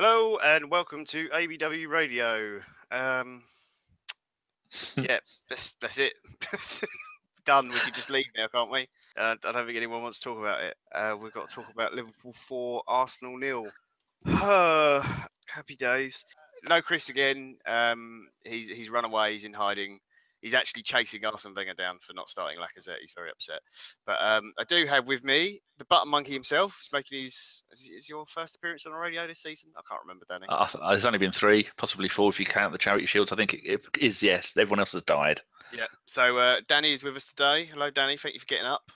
Hello and welcome to ABW Radio. Um, yeah, that's it. Done. We can just leave now, can't we? I don't think anyone wants to talk about it. We've got to talk about Liverpool 4, Arsenal 0. Happy days. No Chris again. He's run away. He's in hiding. He's actually chasing Arsene Wenger down for not starting Lacazette. He's very upset. But I do have with me the Button Monkey himself. He's making is your first appearance on the radio this season? I can't remember, Danny. There's only been 3, possibly 4 if you count the Charity Shields. I think it is, yes. Everyone else has died. Yeah. So Danny is with us today. Hello, Danny. Thank you for getting up.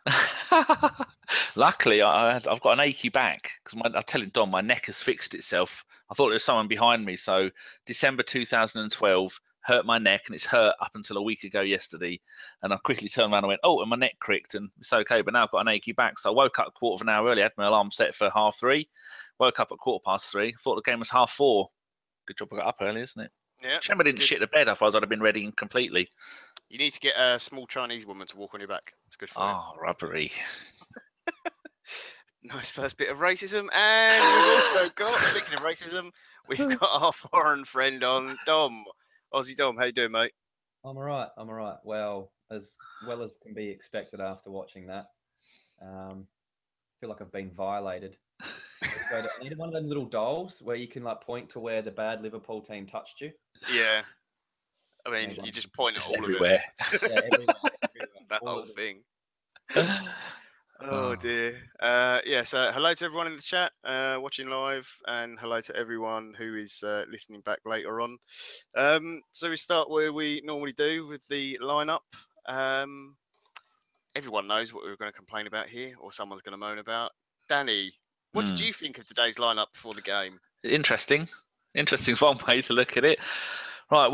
Luckily, I've got an achy back because I'm telling Dom, my neck has fixed itself. I thought there was someone behind me. So December 2012 hurt my neck, and it's hurt up until a week ago yesterday. And I quickly turned around and went, oh, and my neck cricked, and it's okay. But now I've got an achy back. So I woke up a quarter of an early. I had my alarm set for 3:30. Woke up at 3:15. Thought the game was 4:30. Good job I got up early, isn't it? Yeah. Shame I didn't shit the bed, otherwise I'd have been ready completely. You need to get a small Chinese woman to walk on your back. It's good for you. Oh, rubbery. Nice first bit of racism. And we've also got, speaking of racism, we've got our foreign friend on, Dom. Aussie Dom, how you doing, mate? I'm all right. Well as can be expected after watching that. Feel like I've been violated. I need one of them little dolls where you can like point to where the bad Liverpool team touched you. Yeah. I mean, you just point at all everywhere. Of it. Yeah, everywhere. That whole thing. Oh dear. Yeah, so hello to everyone in the chat watching live, and hello to everyone who is listening back later on. So we start where we normally do with the lineup. Everyone knows what we were going to complain about here, or someone's going to moan about. Danny, what did you think of today's lineup before the game? Interesting one way to look at it. Right,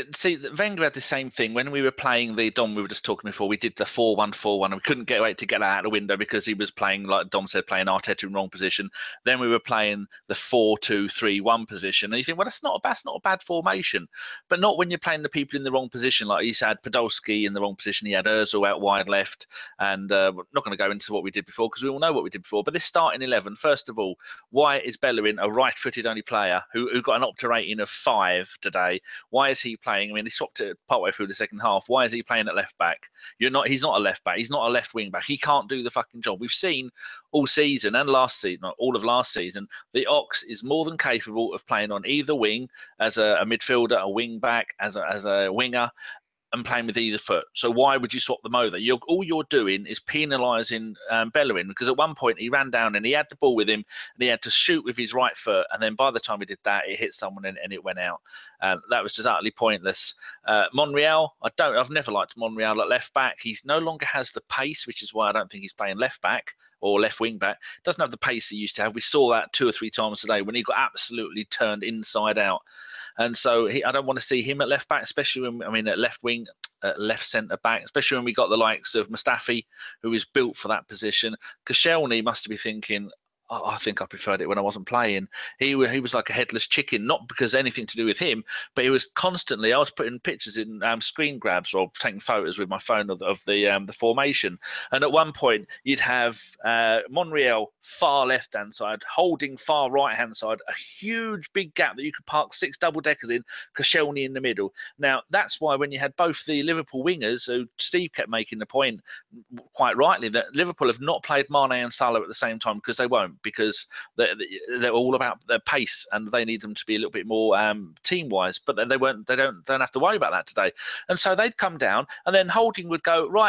Wenger had the same thing when we were playing the Dom. We were just talking before. We did the 4-1-4-1, and we couldn't wait to get that out the window because he was playing, like Dom said, playing Arteta in wrong position. Then we were playing the 4-2-3-1 position, and you think, well, that's not a bad formation, but not when you're playing the people in the wrong position. Like he had Podolski in the wrong position. He had Özil out wide left, and we're not going to go into what we did before because we all know what we did before. But this starting 11, first of all, why is Bellerin a right-footed only player who got an Opta rating of 5 today? Why is he playing? I mean, he swapped it partway through the second half. Why is he playing at left back? He's not a left back. He's not a left wing back. He can't do the fucking job. We've seen all season and last season, not all of last season, the Ox is more than capable of playing on either wing as a midfielder, a wing back, as a winger, and playing with either foot. So why would you swap them over? All you're doing is penalising Bellerin, because at one point he ran down and he had the ball with him and he had to shoot with his right foot, and then by the time he did that, it hit someone and it went out. That was just utterly pointless. Monreal, I've never liked Monreal at left back. He no longer has the pace, which is why I don't think he's playing left back or left wing back. Doesn't have the pace he used to have. We saw that 2 or 3 times today when he got absolutely turned inside out. And so I don't want to see him at left back, especially at left wing, left centre back, especially when we got the likes of Mustafi, who is built for that position. Koscielny must be thinking, I think I preferred it when I wasn't playing. He was like a headless chicken, not because anything to do with him, but he was constantly. I was putting pictures in screen grabs or taking photos with my phone of the formation, and at one point you'd have Monreal far left hand side, Holding far right hand side, a huge big gap that you could park 6 double deckers in, Koscielny in the middle. Now that's why when you had both the Liverpool wingers, who Steve kept making the point quite rightly that Liverpool have not played Mane and Salah at the same time because they won't. Because they're all about their pace and they need them to be a little bit more team-wise. But then they don't have to worry about that today. And so they'd come down, and then Holding would go, right,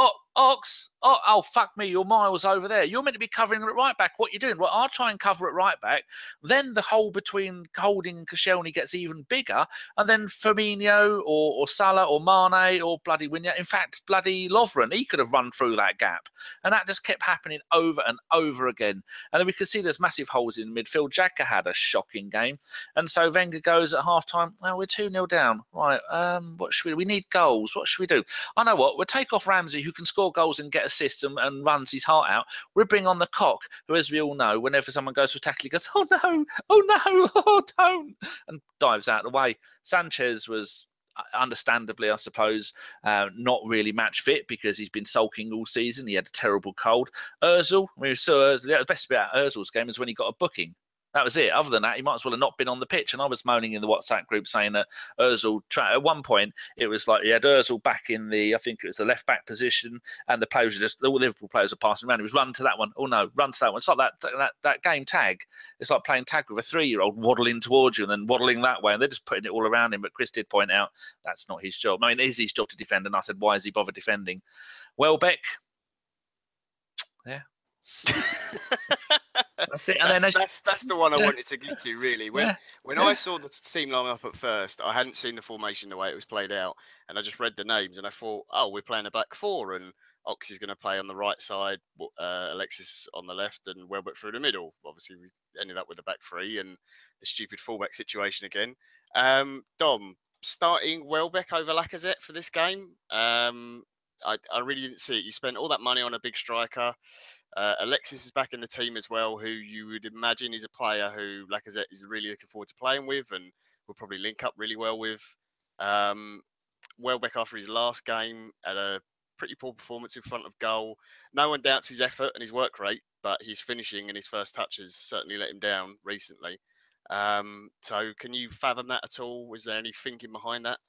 Ox, oh, fuck me, you're miles over there. You're meant to be covering at right back. What are you doing? Well, I'll try and cover at right back. Then the hole between Holding and Koscielny gets even bigger. And then Firmino or Salah or Mane or bloody Winya, in fact, bloody Lovren, he could have run through that gap. And that just kept happening over and over again. And then we could see there's massive holes in midfield. Xhaka had a shocking game. And so Wenger goes at half-time, oh, we're 2-0 down. Right, what should we need goals. What should we do? I know what, we'll take off Ramsey, who can score goals and get assists and runs his heart out. We'll bring on the Cock, who, as we all know, whenever someone goes for a tackle, he goes, oh no, oh don't, and dives out of the way. Sanchez was, understandably, I suppose, not really match fit because he's been sulking all season. He had a terrible cold. Ozil, we saw the best bit about Ozil's game is when he got a booking. That was it. Other than that, he might as well have not been on the pitch. And I was moaning in the WhatsApp group saying that Ozil, at one point, it was like he had Ozil back in I think it was the left back position, and the players were the Liverpool players are passing around. He was run to that one. Oh no, run to that one. It's like that game tag. It's like playing tag with a 3-year-old waddling towards you and then waddling that way, and they're just putting it all around him. But Chris did point out that's not his job. I mean, it is his job to defend, and I said, why is he bother defending? Welbeck, yeah. That's it. And that's the one I wanted to get to, really. When I saw the team line up at first, I hadn't seen the formation the way it was played out, and I just read the names and I thought, oh, we're playing a back four, and Ox is going to play on the right side, Alexis on the left, and Welbeck through the middle. Obviously, we ended up with a back three and the stupid fullback situation again. Dom, starting Welbeck over Lacazette for this game, I really didn't see it. You spent all that money on a big striker. Alexis is back in the team as well, who you would imagine is a player who Lacazette is really looking forward to playing with and will probably link up really well with. Welbeck, after his last game, had a pretty poor performance in front of goal. No one doubts his effort and his work rate, but his finishing and his first touches certainly let him down recently. So can you fathom that at all? Was there any thinking behind that?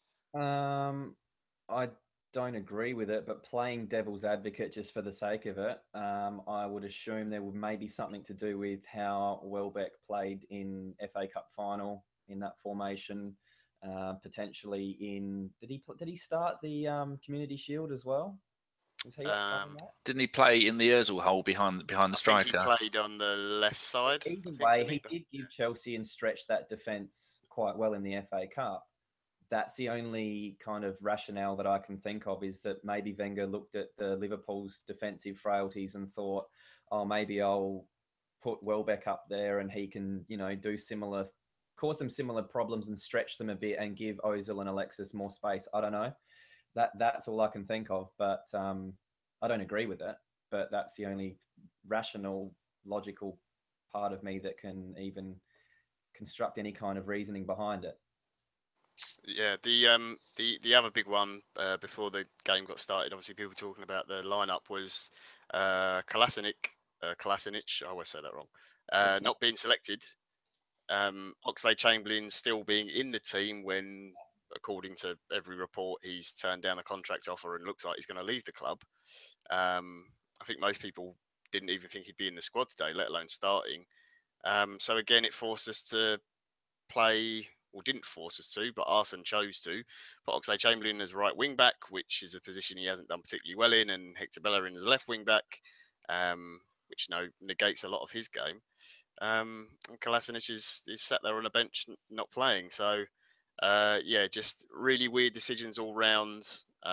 I don't agree with it, but playing devil's advocate just for the sake of it, I would assume there would maybe something to do with how Welbeck played in FA Cup final in that formation. Potentially did he start the Community Shield as well? Was he that? Didn't he play in the Ozil hole behind the striker? I think he played on the left side. Either way, he did give Chelsea and stretch that defence quite well in the FA Cup. That's the only kind of rationale that I can think of, is that maybe Wenger looked at the Liverpool's defensive frailties and thought, oh, maybe I'll put Welbeck up there and he can, cause them similar problems and stretch them a bit and give Ozil and Alexis more space. I don't know. That's all I can think of, but I don't agree with it. But that's the only rational, logical part of me that can even construct any kind of reasoning behind it. Yeah, the other big one before the game got started, obviously people talking about the lineup, was Kolasinac. I always say that wrong. Not being selected. Oxlade-Chamberlain still being in the team when, according to every report, he's turned down a contract offer and looks like he's going to leave the club. I think most people didn't even think he'd be in the squad today, let alone starting. So again, it forced us to play, or didn't force us to, but Arsene chose to put Oxlade-Chamberlain as right wing back, which is a position he hasn't done particularly well in, and Hector Bellerin as left wing back, which negates a lot of his game. And Kolasinac is sat there on a bench not playing. So just really weird decisions all round.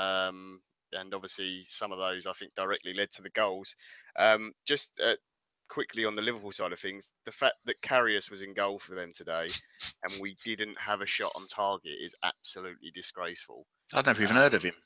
And obviously some of those I think directly led to the goals. Quickly on the Liverpool side of things, the fact that Karius was in goal for them today and we didn't have a shot on target is absolutely disgraceful. I'd never even heard of him.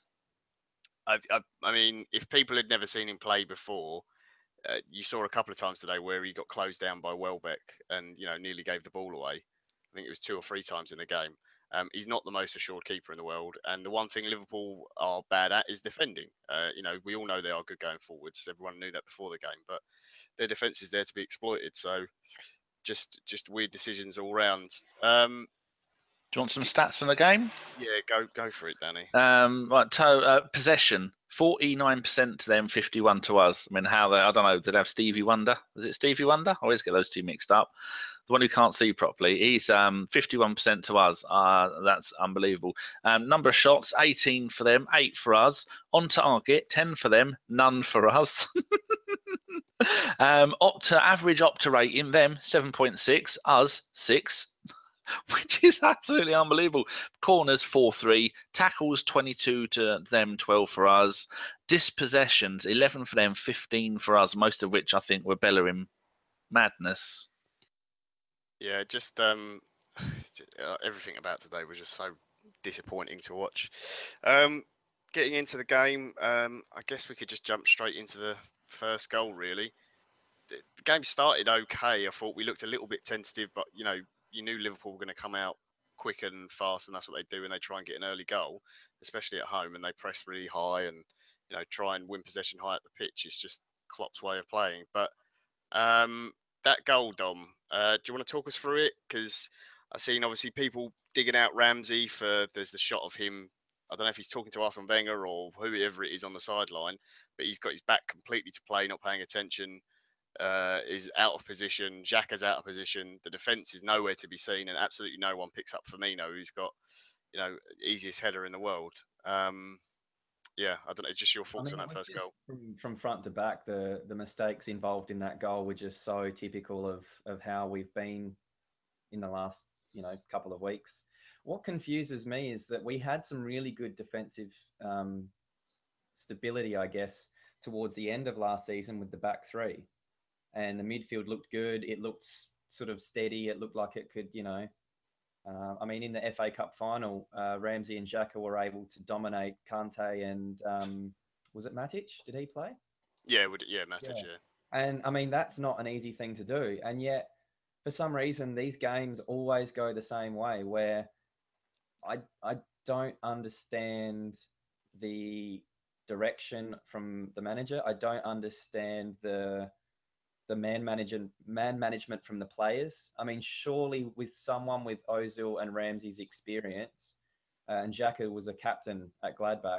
I mean, if people had never seen him play before, you saw a couple of times today where he got closed down by Welbeck and nearly gave the ball away. I think it was 2 or 3 times in the game. He's not the most assured keeper in the world, and the one thing Liverpool are bad at is defending. We all know they are good going forwards. Everyone knew that before the game, but their defence is there to be exploited. So just weird decisions all round. Do you want some stats from the game? Yeah, go for it, Danny. Right, possession 49% to them, 51% to us. I mean, I don't know. Did they have Stevie Wonder? Is it Stevie Wonder? I always get those two mixed up. The one who can't see properly. He's 51% to us. That's unbelievable. Number of shots, 18 for them, 8 for us. On target, 10 for them, none for us. Average Opta rate in them, 7.6. Us, 6. Which is absolutely unbelievable. Corners 4-3, tackles 22 to them, 12 for us. Dispossessions 11 for them, 15 for us. Most of which I think were Bellerin. Madness. Yeah, just everything about today was just so disappointing to watch. Getting into the game, I guess we could just jump straight into the first goal. Really, the game started okay. I thought we looked a little bit tentative, but you knew Liverpool were going to come out quick and fast, and that's what they do when they try and get an early goal, especially at home, and they press really high and try and win possession high at the pitch. It's just Klopp's way of playing. But that goal, Dom, Do you want to talk us through it? Because I've seen obviously people digging out Ramsey there's the shot of him. I don't know if he's talking to Arsene Wenger or whoever it is on the sideline, but he's got his back completely to play, not paying attention. Is out of position. Xhaka's out of position. The defence is nowhere to be seen, and absolutely no one picks up Firmino, who's got, easiest header in the world. Yeah, I don't know. Just your thoughts on that first goal. From front to back, the mistakes involved in that goal were just so typical of how we've been in the last couple of weeks. What confuses me is that we had some really good defensive stability, I guess, towards the end of last season with the back three, and the midfield looked good. It looked sort of steady. It looked like it could, in the FA Cup final, Ramsey and Xhaka were able to dominate Kante and was it Matic? Did he play? Yeah, Matic, yeah. And that's not an easy thing to do. And yet, for some reason, these games always go the same way, where I don't understand the direction from the manager. I don't understand the man management from the players. Surely with someone with Ozil and Ramsey's experience, and Xhaka was a captain at Gladbach,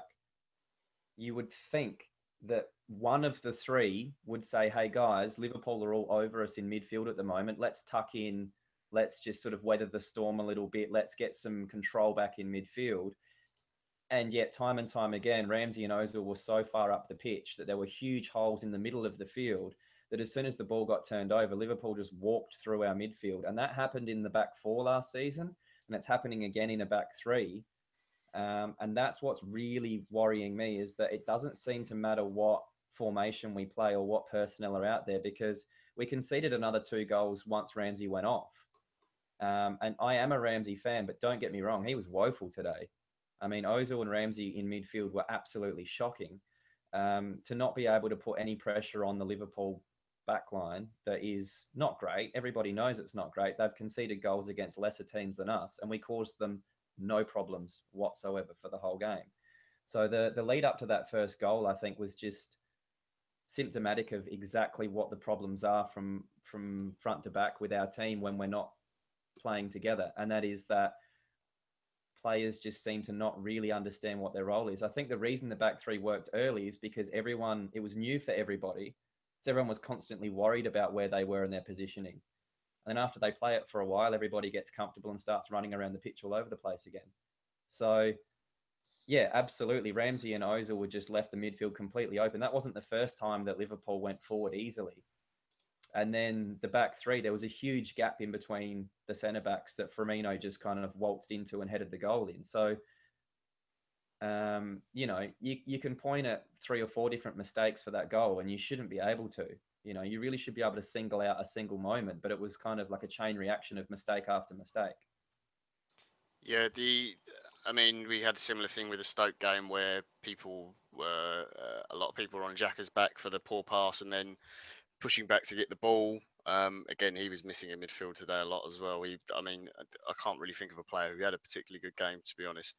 you would think that one of the three would say, hey guys, Liverpool are all over us in midfield at the moment. Let's tuck in. Let's just sort of weather the storm a little bit. Let's get some control back in midfield. And yet, time and time again, Ramsey and Ozil were so far up the pitch that there were huge holes in the middle of the field that as soon as the ball got turned over, Liverpool just walked through our midfield. And that happened in the back four last season, and it's happening again in a back three. And that's what's really worrying me, is that it doesn't seem to matter what formation we play or what personnel are out there, because we conceded another 2 goals once Ramsey went off. And I am a Ramsey fan, but don't get me wrong, he was woeful today. Ozil and Ramsey in midfield were absolutely shocking. To not be able to put any pressure on the Liverpool backline that is not great. Everybody knows it's not great. They've conceded goals against lesser teams than us, and we caused them no problems whatsoever for the whole game. So the lead up to that first goal, I think, was just symptomatic of exactly what the problems are from front to back with our team when we're not playing together. And that is that players just seem to not really understand what their role is. I think the reason the back three worked early is because it was new for everybody. So everyone was constantly worried about where they were in their positioning. And then after they play it for a while, everybody gets comfortable and starts running around the pitch all over the place again. So, yeah, absolutely. Ramsey and Ozil were just left the midfield completely open. That wasn't the first time that Liverpool went forward easily. And then the back three, there was a huge gap in between the centre backs that Firmino just kind of waltzed into and headed the goal in. So, you can point at 3 or 4 different mistakes for that goal, and you shouldn't be able to. You really should be able to single out a single moment, but it was kind of like a chain reaction of mistake after mistake. Yeah, we had a similar thing with the Stoke game where a lot of people were on Xhaka's back for the poor pass and then pushing back to get the ball. Again, he was missing in midfield today a lot as well. I can't really think of a player who had a particularly good game, to be honest.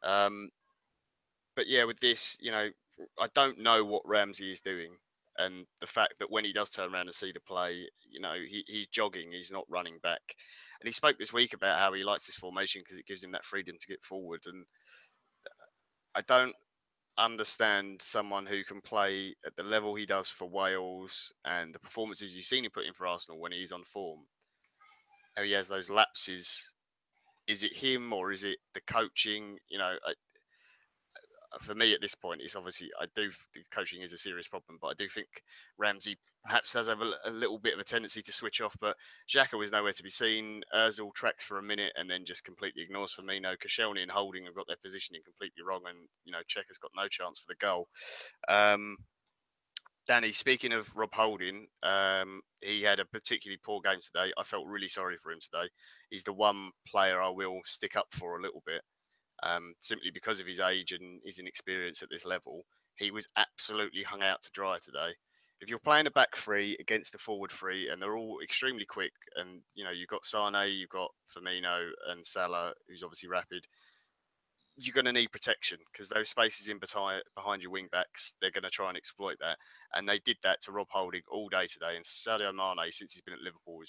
But yeah, with this, I don't know what Ramsey is doing. And the fact that when he does turn around and see the play, he's jogging, he's not running back. And he spoke this week about how he likes this formation because it gives him that freedom to get forward. And I don't understand someone who can play at the level he does for Wales and the performances you've seen him put in for Arsenal when he's on form. How he has those lapses. Is it him or is it the coaching? For me at this point, it's obviously coaching is a serious problem, but I do think Ramsey perhaps does have a little bit of a tendency to switch off. But Xhaka was nowhere to be seen. Ozil tracks for a minute and then just completely ignores Firmino. Koscielny and Holding have got their positioning completely wrong, and Czech has got no chance for the goal. Danny, speaking of Rob Holding, he had a particularly poor game today. I felt really sorry for him today. He's the one player I will stick up for a little bit. Simply because of his age and his inexperience at this level. He was absolutely hung out to dry today. If you're playing a back three against a forward three and they're all extremely quick and, you've got Sane, you've got Firmino and Salah, who's obviously rapid, you're going to need protection because those spaces in behind your wing backs, they're going to try and exploit that. And they did that to Rob Holding all day today. And Sadio Mane, since he's been at Liverpool, has been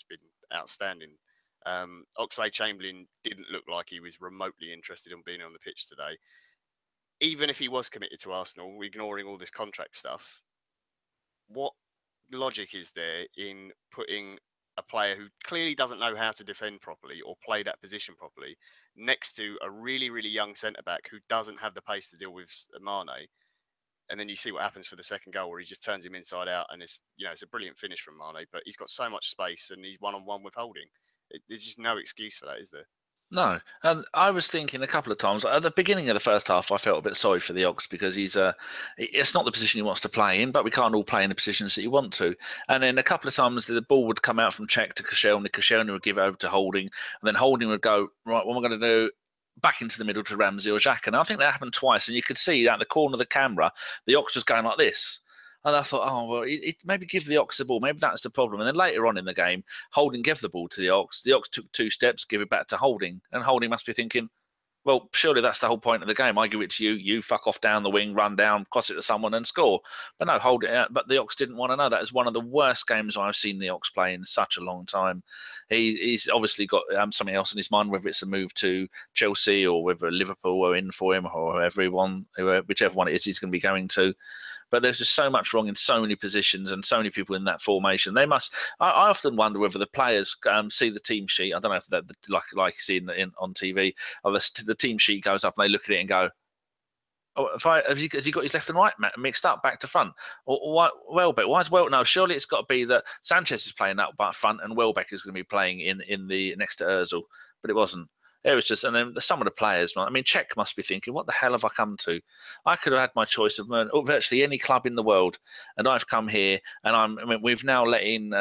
outstanding. Oxlade-Chamberlain didn't look like he was remotely interested in being on the pitch today. Even if he was committed to Arsenal, ignoring all this contract stuff, what logic is there in putting a player who clearly doesn't know how to defend properly or play that position properly next to a really, really young centre-back who doesn't have the pace to deal with Mane? And then you see what happens for the second goal, where he just turns him inside out, and it's a brilliant finish from Mane, but he's got so much space and he's one-on-one with Holding. There's just no excuse for that, is there? No, and I was thinking a couple of times at the beginning of the first half, I felt a bit sorry for the Ox because it's not the position he wants to play in, but we can't all play in the positions that you want to. And then a couple of times the ball would come out from Cech to Koscielny would give it over to Holding, and then Holding would go, right, what am I going to do? Back into the middle to Ramsey or Xhaka. And I think that happened twice, and you could see at the corner of the camera, the Ox was going like this. And I thought, oh, well, maybe give the Ox the ball. Maybe that's the problem. And then later on in the game, Holding gave the ball to the Ox. The Ox took 2 steps, give it back to Holding. And Holding must be thinking, well, surely that's the whole point of the game. I give it to you, you fuck off down the wing, run down, cross it to someone and score. But no, hold it out. But the Ox didn't want to know. That is one of the worst games I've seen the Ox play in such a long time. He's obviously got something else in his mind, whether it's a move to Chelsea or whether Liverpool are in for him or whichever one it is he's going to be going to. But there's just so much wrong in so many positions and so many people in that formation. They must. I often wonder whether the players see the team sheet. I don't know if that like you see on TV. Or the team sheet goes up and they look at it and go, "Oh, has he got his left and right mixed up, back to front?" Or why Welbeck? Why is Welbeck? No, surely it's got to be that Sanchez is playing up front and Welbeck is going to be playing in the next to Özil. But it wasn't. It was just, and then some of the players, I mean, Cech must be thinking, what the hell have I come to? I could have had my choice of virtually any club in the world, and I've come here, and we've now let in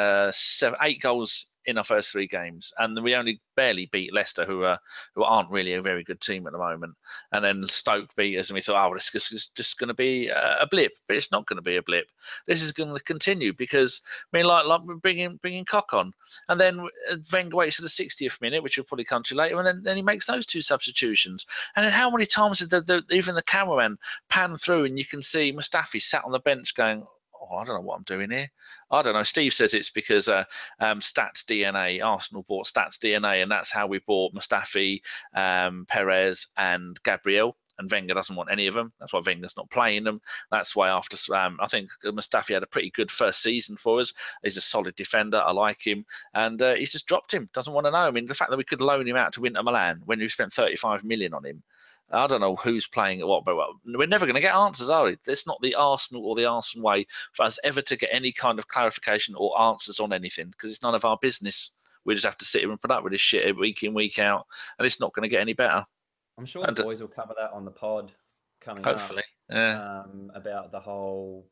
8 goals in our first 3 games, and we only barely beat Leicester, who aren't really a very good team at the moment. And then Stoke beat us, and we thought, oh, this is just going to be a blip, but it's not going to be a blip. This is going to continue because like bringing Koch on, and then Wenger waits to the 60th minute, which will probably come to later, and then he makes those 2 substitutions. And then how many times did even the cameraman pan through, and you can see Mustafi sat on the bench going, oh, I don't know what I'm doing here. I don't know. Steve says it's because Stats DNA, Arsenal bought Stats DNA, and that's how we bought Mustafi, Perez, and Gabriel. And Wenger doesn't want any of them. That's why Wenger's not playing them. That's why after I think Mustafi had a pretty good first season for us. He's a solid defender. I like him. And he's just dropped him. Doesn't want to know. I mean, the fact that we could loan him out to Inter Milan when we spent 35 million on him, I don't know who's playing at what, but we're never going to get answers, are we? It's not the Arsenal or the Arsenal way for us ever to get any kind of clarification or answers on anything, because it's none of our business. We just have to sit here and put up with this shit week in, week out, and it's not going to get any better. I'm sure the boys will cover that on the pod coming hopefully, up. Yeah. About the whole,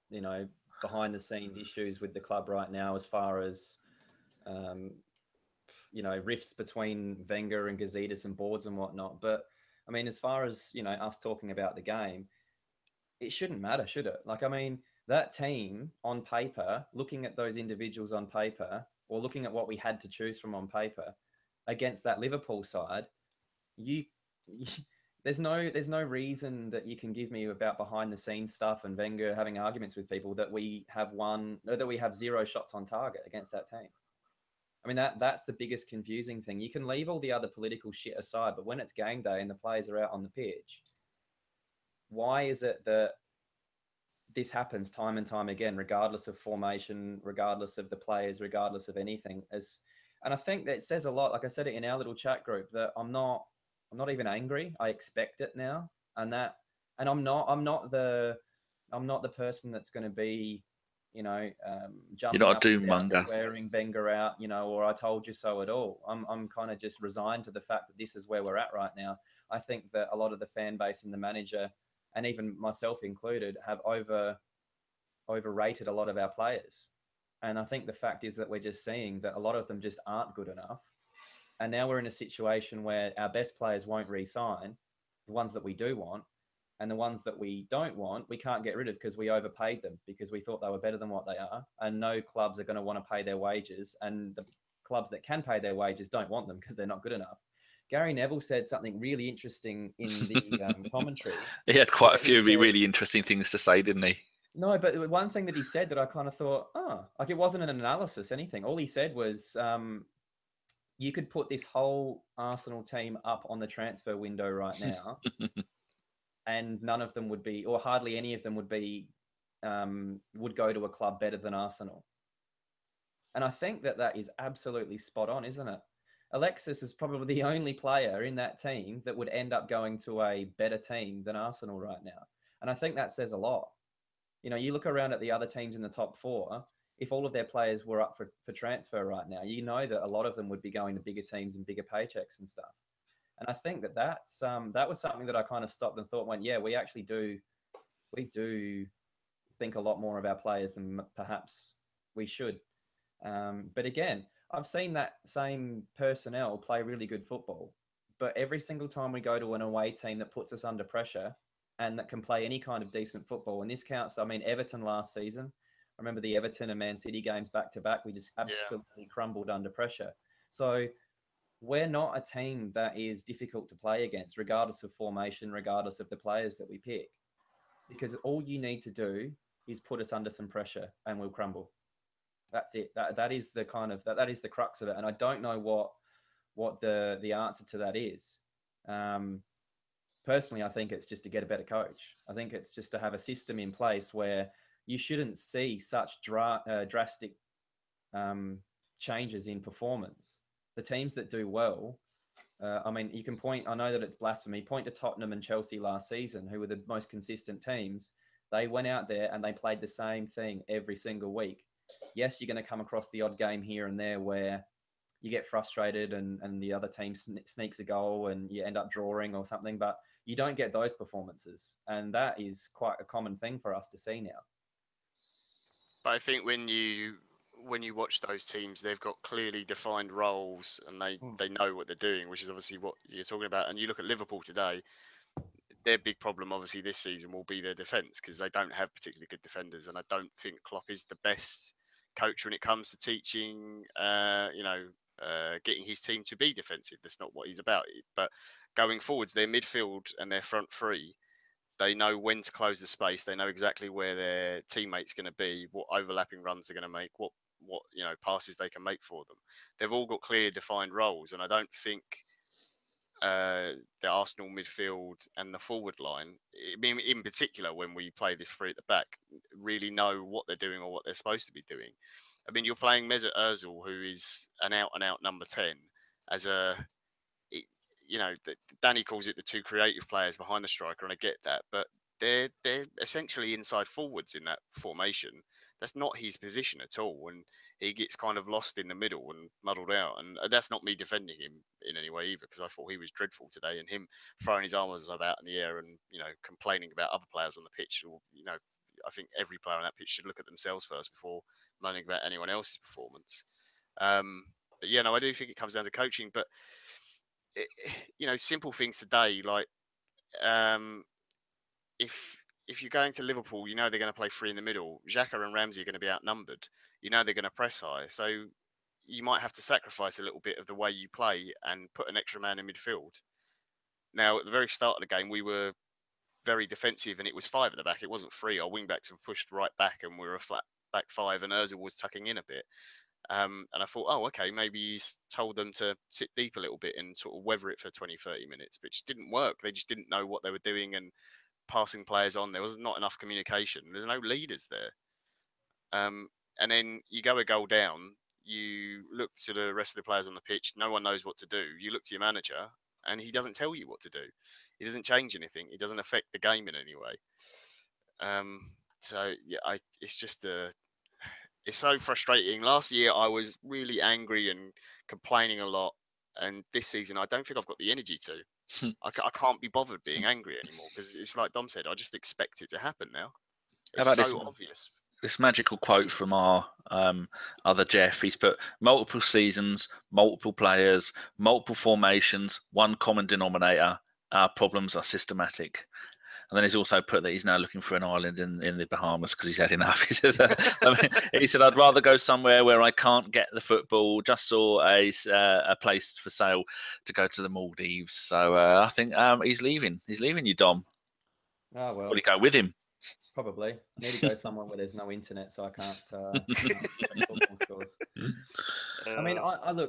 behind the scenes issues with the club right now, as far as, rifts between Wenger and Gazidis and boards and whatnot. But I mean, as far as, us talking about the game, it shouldn't matter, should it? Like, I mean, that team on paper, looking at those individuals on paper, or looking at what we had to choose from on paper against that Liverpool side, there's no reason that you can give me about behind the scenes stuff and Wenger having arguments with people that we have 0 shots on target against that team. I mean, that's the biggest confusing thing. You can leave all the other political shit aside, but when it's game day and the players are out on the pitch, why is it that this happens time and time again, regardless of formation, regardless of the players, regardless of anything? And I think that it says a lot. Like I said it in our little chat group, that I'm not even angry. I expect it now, and I'm not the person that's going to be, jumping You're not up a and doom down, monger, swearing Wenger out, or I told you so at all. I'm kind of just resigned to the fact that this is where we're at right now. I think that a lot of the fan base and the manager, and even myself included, have overrated a lot of our players. And I think the fact is that we're just seeing that a lot of them just aren't good enough. And now we're in a situation where our best players won't re-sign, the ones that we do want, and the ones that we don't want, we can't get rid of because we overpaid them because we thought they were better than what they are. And no clubs are going to want to pay their wages. And the clubs that can pay their wages don't want them because they're not good enough. Gary Neville said something really interesting in the commentary. He had quite a few really interesting things to say, didn't he? No, but one thing that he said that I kind of thought, like it wasn't an analysis, anything. All he said was you could put this whole Arsenal team up on the transfer window right now, and none of them would be, or hardly any of them would be, would go to a club better than Arsenal. And I think that is absolutely spot on, isn't it? Alexis is probably the only player in that team that would end up going to a better team than Arsenal right now. And I think that says a lot. You know, you look around at the other teams in the top four, if all of their players were up for transfer right now, you know that a lot of them would be going to bigger teams and bigger paychecks and stuff. And I think that was something that I kind of stopped and thought, yeah, we do think a lot more of our players than perhaps we should. But again, I've seen that same personnel play really good football, but every single time we go to an away team that puts us under pressure and that can play any kind of decent football, and this counts, I mean, Everton last season, I remember the Everton and Man City games back to back, we just absolutely crumbled under pressure. So we're not a team that is difficult to play against, regardless of formation, regardless of the players that we pick, because all you need to do is put us under some pressure and we'll crumble. That's it. That is the kind of that is the crux of it. And I don't know what the answer to that is. Personally, I think it's just to get a better coach. I think it's just to have a system in place where you shouldn't see such drastic changes in performance. The teams that do well, I mean, you can point, I know that it's blasphemy, point to Tottenham and Chelsea last season, who were the most consistent teams. They went out there and they played the same thing every single week. Yes, you're going to come across the odd game here and there where you get frustrated and the other team sneaks a goal and you end up drawing or something, but you don't get those performances. And that is quite a common thing for us to see now. But I think when you watch those teams, they've got clearly defined roles and they know what they're doing, which is obviously what you're talking about. And you look at Liverpool today, their big problem obviously this season will be their defence, because they don't have particularly good defenders. And I don't think Klopp is the best coach when it comes to teaching, getting his team to be defensive. That's not what he's about. But going forwards, their midfield and their front three, they know when to close the space. They know exactly where their teammates going to be, what overlapping runs they're going to make, what passes they can make for them. They've all got clear defined roles, and I don't think the Arsenal midfield and the forward line, in particular when we play this three at the back, really know what they're doing or what they're supposed to be doing. I mean, you're playing Mesut Ozil, who is an out-and-out number 10, as Danny calls it the two creative players behind the striker, and I get that, but they're essentially inside forwards in that formation. That's not his position at all, and he gets kind of lost in the middle and muddled out. And that's not me defending him in any way either, because I thought he was dreadful today, and him throwing his arms about in the air and complaining about other players on the pitch. I think every player on that pitch should look at themselves first before moaning about anyone else's performance. But yeah, no, I do think it comes down to coaching, but simple things today, like if you're going to Liverpool, they're going to play three in the middle. Xhaka and Ramsey are going to be outnumbered. They're going to press high. So you might have to sacrifice a little bit of the way you play and put an extra man in midfield. Now, at the very start of the game, we were very defensive and it was five at the back. It wasn't three. Our wing backs were pushed right back and we were a flat back five, and Ozil was tucking in a bit. And I thought, oh, okay, maybe he's told them to sit deep a little bit and sort of weather it for 20, 30 minutes. But it just didn't work. They just didn't know what they were doing and passing players on. There was not enough communication. There's no leaders there. And then you go a goal down, you look to the rest of the players on the pitch, no one knows what to do. You look to your manager and he doesn't tell you what to do. He doesn't change anything. It doesn't affect the game in any way. So yeah, it's so frustrating. Last year I was really angry and complaining a lot, and this season I don't think I've got the energy to. I can't be bothered being angry anymore, because it's like Dom said, I just expect it to happen now. It's so obvious. This magical quote from our other Jeff. He's put multiple seasons, multiple players, multiple formations, one common denominator. Our problems are systematic. And then he's also put that he's now looking for an island in the Bahamas because he's had enough. He said, he said, I'd rather go somewhere where I can't get the football. Just saw a place for sale to go to the Maldives. So I think he's leaving. He's leaving you, Dom. Oh, well. Will you go with him? Probably. I need to go somewhere where there's no internet, so I can't check football scores. I mean, I look.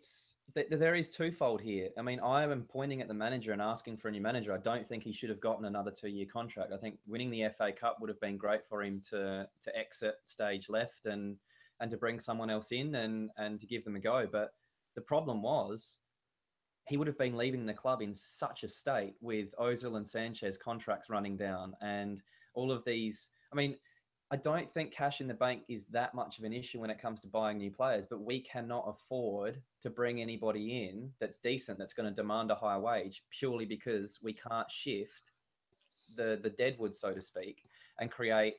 There is twofold here. I mean, I am pointing at the manager and asking for a new manager. I don't think he should have gotten another 2-year contract. I think winning the FA Cup would have been great for him to exit stage left and to bring someone else in and to give them a go. But the problem was he would have been leaving the club in such a state with Ozil and Sanchez contracts running down and all of these. I mean, I don't think cash in the bank is that much of an issue when it comes to buying new players, but we cannot afford to bring anybody in that's decent, that's going to demand a higher wage purely because we can't shift the deadwood, so to speak, and create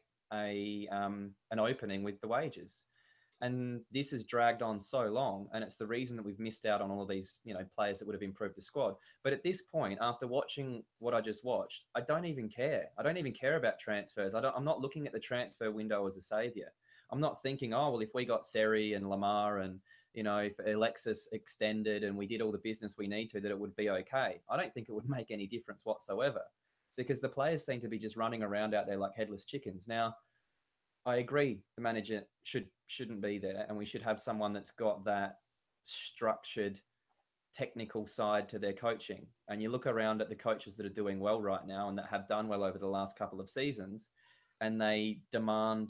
an opening with the wages. And this has dragged on so long, and it's the reason that we've missed out on all of these, players that would have improved the squad. But at this point, after watching what I just watched, I don't even care. I don't even care about transfers. I'm not looking at the transfer window as a savior. I'm not thinking, oh well, if we got Seri and Lamar and if Alexis extended and we did all the business we need to, that it would be okay. I don't think it would make any difference whatsoever, because the players seem to be just running around out there like headless chickens. Now, I agree the manager shouldn't be there, and we should have someone that's got that structured technical side to their coaching. And you look around at the coaches that are doing well right now and that have done well over the last couple of seasons, and they demand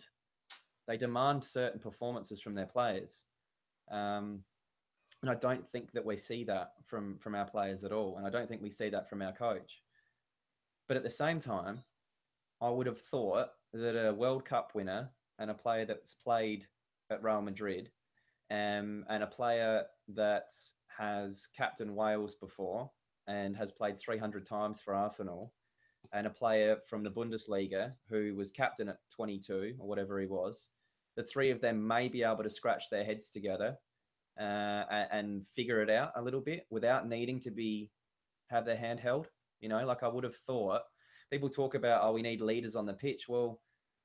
certain performances from their players. And I don't think that we see that from our players at all. And I don't think we see that from our coach. But at the same time, I would have thought that a World Cup winner and a player that's played at Real Madrid and a player that has captained Wales before and has played 300 times for Arsenal, and a player from the Bundesliga who was captain at 22 or whatever he was, the three of them may be able to scratch their heads together and figure it out a little bit without needing to have their hand held. Like I would have thought. People talk about, oh, we need leaders on the pitch. Well,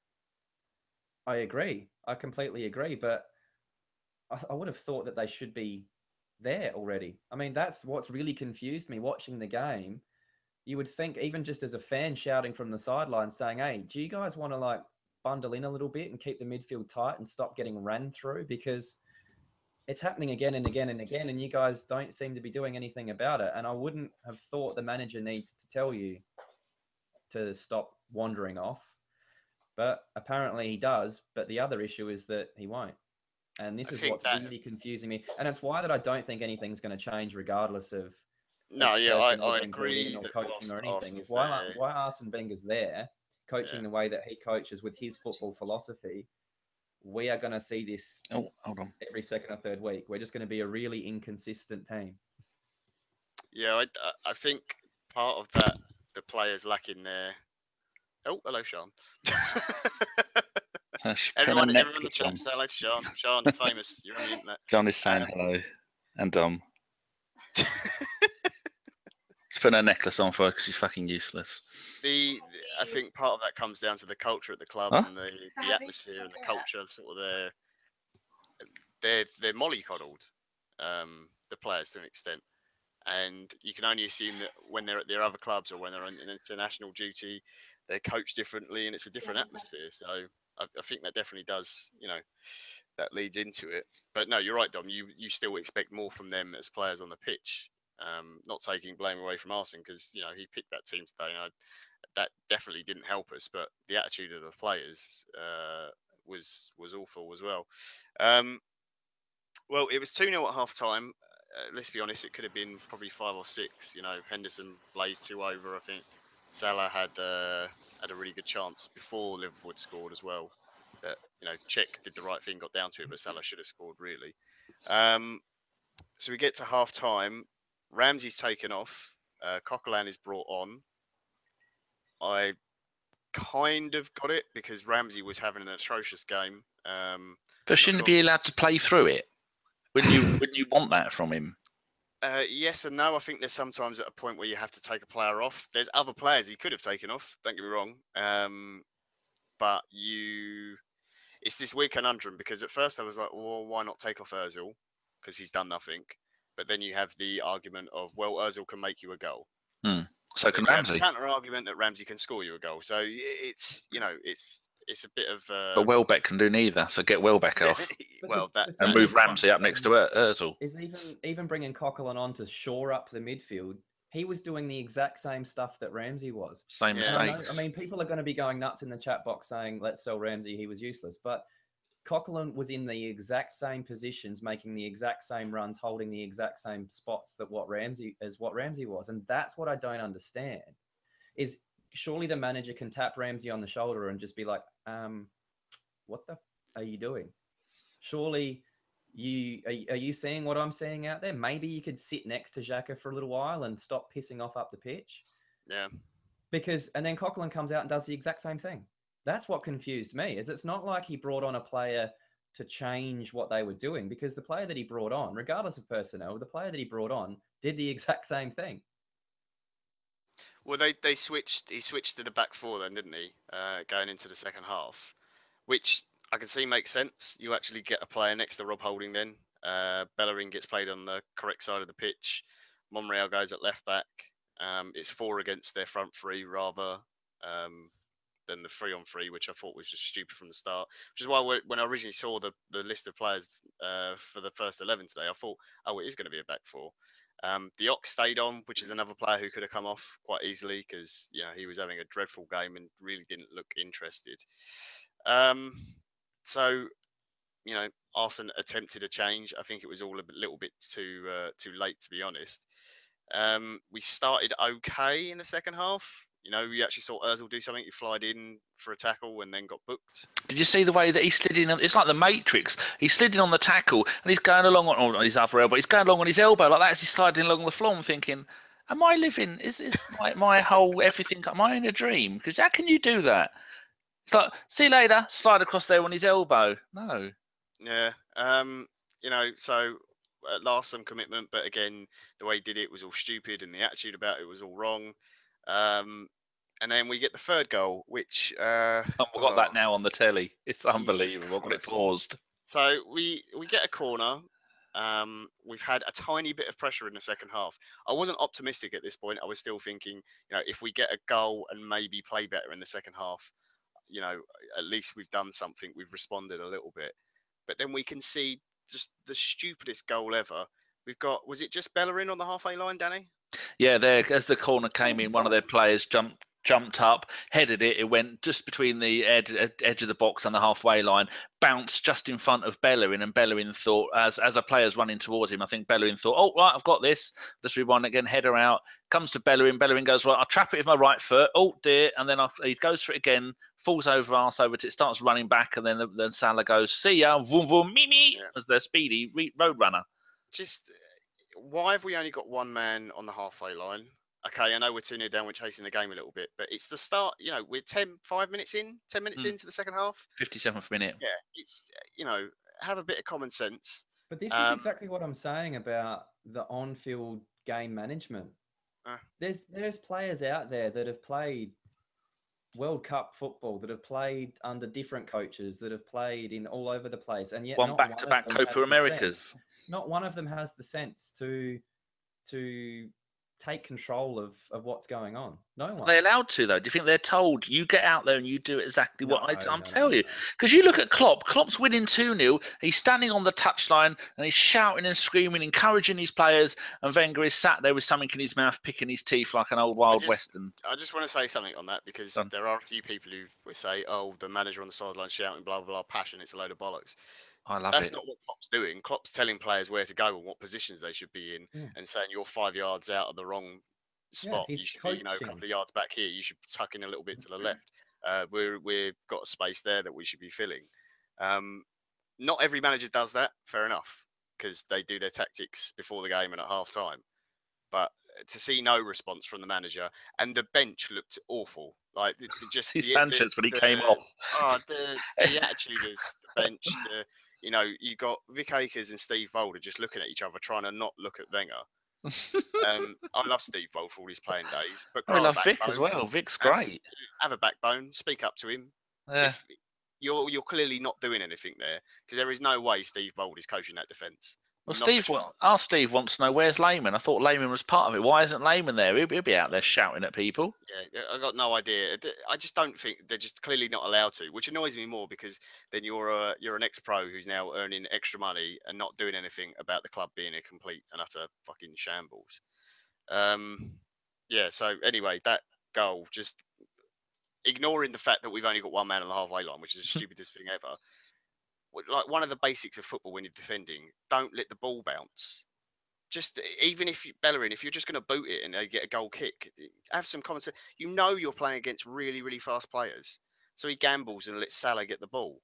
I agree. I completely agree. But I would have thought that they should be there already. I mean, that's what's really confused me watching the game. You would think, even just as a fan shouting from the sideline saying, hey, do you guys want to bundle in a little bit and keep the midfield tight and stop getting ran through? Because it's happening again and again and again, and you guys don't seem to be doing anything about it. And I wouldn't have thought the manager needs to tell you to stop wandering off, but apparently he does. But the other issue is that he won't, and this is what's really confusing me. And it's why that I don't think anything's going to change, regardless of I agree or that coaching or anything. Is why Arsene Wenger's there, coaching the way that he coaches with his football philosophy. We are going to see this every second or third week. We're just going to be a really inconsistent team. Yeah, I think part of that, the players lacking their... Oh, hello, Sean. everyone in the chat, say hello to Sean. Sean, famous. You're on the internet. John is saying hello. And Let's put her necklace on for her because she's fucking useless. I think part of that comes down to the culture at the club and the atmosphere and the culture. Sort of they're mollycoddled, the players to an extent, and you can only assume that when they're at their other clubs or when they're on international duty, they're coached differently and it's a different atmosphere. So I think that definitely does, that leads into it. But no, you're right, Dom. You still expect more from them as players on the pitch. Not taking blame away from Arsene, because he picked that team today, and that definitely didn't help us. But the attitude of the players was awful as well. Well, it was 2-0 at half time. Let's be honest, it could have been probably 5 or 6. Henderson blazed 2 over. I think Salah had a really good chance before Liverpool scored as well. That Cech did the right thing, got down to it, but Salah should have scored really. So we get to half time. Ramsey's taken off. Coquelin is brought on. I kind of got it because Ramsey was having an atrocious game. But shouldn't he be allowed to play through it? Wouldn't you want that from him? Yes and no. I think there's sometimes at a point where you have to take a player off. There's other players he could have taken off. Don't get me wrong. But it's this weird conundrum, because at first I was like, well, why not take off Ozil? Because he's done nothing. But then you have the argument of, well, Ozil can make you a goal. So can Ramsey. Counter argument that Ramsey can score you a goal. So it's it's a bit of. But Welbeck can do neither. So get Welbeck off Well, the and thing move is, Ramsey up next to Ozil. is even bringing Coquelin on to shore up the midfield. He was doing the exact same stuff that Ramsey was. Same mistakes. I mean, people are going to be going nuts in the chat box saying, "Let's sell Ramsey. He was useless." But Coquelin was in the exact same positions, making the exact same runs, holding the exact same spots that what Ramsey was, and that's what I don't understand. Is surely the manager can tap Ramsey on the shoulder and just be like, "What the are you doing? Surely." Are you seeing what I'm seeing out there? Maybe you could sit next to Xhaka for a little while and stop pissing off up the pitch. Yeah. And then Coquelin comes out and does the exact same thing. That's what confused me. Is it's not like he brought on a player to change what they were doing, because the player that he brought on, regardless of personnel, the player that he brought on did the exact same thing. Well, he switched to the back four then, didn't he? Going into the second half, which I can see makes sense. You actually get a player next to Rob Holding then. Bellerin gets played on the correct side of the pitch. Monreal goes at left back. It's 4 against their front three rather than the 3-on-3, which I thought was just stupid from the start. Which is why when I originally saw the list of players for the first 11 today, I thought, oh, it is going to be a back four. The Ox stayed on, which is another player who could have come off quite easily because he was having a dreadful game and really didn't look interested. So, Arsene attempted a change. I think it was all a little bit too late, to be honest. We started okay in the second half. We actually saw Ozil do something. He flied in for a tackle and then got booked. Did you see the way that he slid in? It's like the Matrix. He slid in on the tackle and he's going along on his other elbow. He's going along on his elbow like that as he's sliding along the floor. I'm thinking, am I living? Is my whole everything? Am I in a dream? Because how can you do that? It's like, see you later, slide across there on his elbow. No. Yeah. So at last some commitment, but again, the way he did it was all stupid and the attitude about it was all wrong. And then we get the third goal, which We've got that now on the telly. It's Jesus unbelievable. I've got it Christ. paused. So we get a corner. We've had a tiny bit of pressure in the second half. I wasn't optimistic at this point. I was still thinking, if we get a goal and maybe play better in the second half, at least we've done something. We've responded a little bit. But then we concede just the stupidest goal ever. We've got, was it just Bellerin on the halfway line, Danny? Yeah, there as the corner came in, one of their players jumped up, headed it. It went just between the edge of the box and the halfway line, bounced just in front of Bellerin, and Bellerin thought, as a player's running towards him, I think Bellerin thought, oh, right, I've got this. Let's rewind again, header out. Comes to Bellerin. Bellerin goes, right, I'll trap it with my right foot. Oh, dear. And then he goes for it again, falls over, arse over it, starts running back, and then Salah goes, see ya, vroom, vroom, me, as the speedy road runner. Just, why have we only got one man on the halfway line? Okay, I know we're 2-0 down, we're chasing the game a little bit, but it's the start, we're 10 minutes into the second half. 57th minute. Yeah, it's, have a bit of common sense. But this is exactly what I'm saying about the on-field game management. There's players out there that have played World Cup football, that have played under different coaches, that have played in all over the place, and yet one back-to-back Copa Americas. Not one of them has the sense to take control of what's going on. No one. Are they allowed to, though? Do you think they're told, you get out there and you do exactly what I'm telling you? Because you look at Klopp. Klopp's winning 2-0. He's standing on the touchline and he's shouting and screaming, encouraging his players. And Wenger is sat there with something in his mouth, picking his teeth like an old Wild Western. I just want to say something on that, because there are a few people who will say, oh, the manager on the sideline shouting, blah, blah, blah, passion, it's a load of bollocks. I love That's it. not what Klopp's doing. Klopp's telling players where to go and what positions they should be in, and saying you're 5 yards out of the wrong spot. You should be, a couple of yards back here. You should tuck in a little bit to the left. We've got a space there that we should be filling. Not every manager does that. Fair enough, because they do their tactics before the game and at half time. But to see no response from the manager, and the bench looked awful. Like just Sanchez when he came off. Oh, the attitude of the bench. You got Vic Akers and Steve Volder just looking at each other, trying to not look at Wenger. I love Steve Volder for all his playing days, but I love Vic as well. Vic's great. Have a backbone. Speak up to him. Yeah. If you're clearly not doing anything there, because there is no way Steve Volder is coaching that defence. Well, Not a our chance. Steve wants to know where's Lehman. I thought Lehman was part of it. Why isn't Lehman there? He'll be out there shouting at people. Yeah, I got no idea. I just don't think they're just clearly not allowed to, which annoys me more because then you're an ex-pro who's now earning extra money and not doing anything about the club being a complete and utter fucking shambles. Um, yeah. So anyway, that goal, just ignoring the fact that we've only got one man on the halfway line, which is the stupidest thing ever. Like one of the basics of football when you're defending, don't let the ball bounce. Just even if you Bellerin, if you're just going to boot it and they get a goal kick, have some common sense. You know you're playing against really, really fast players, so he gambles and lets Salah get the ball.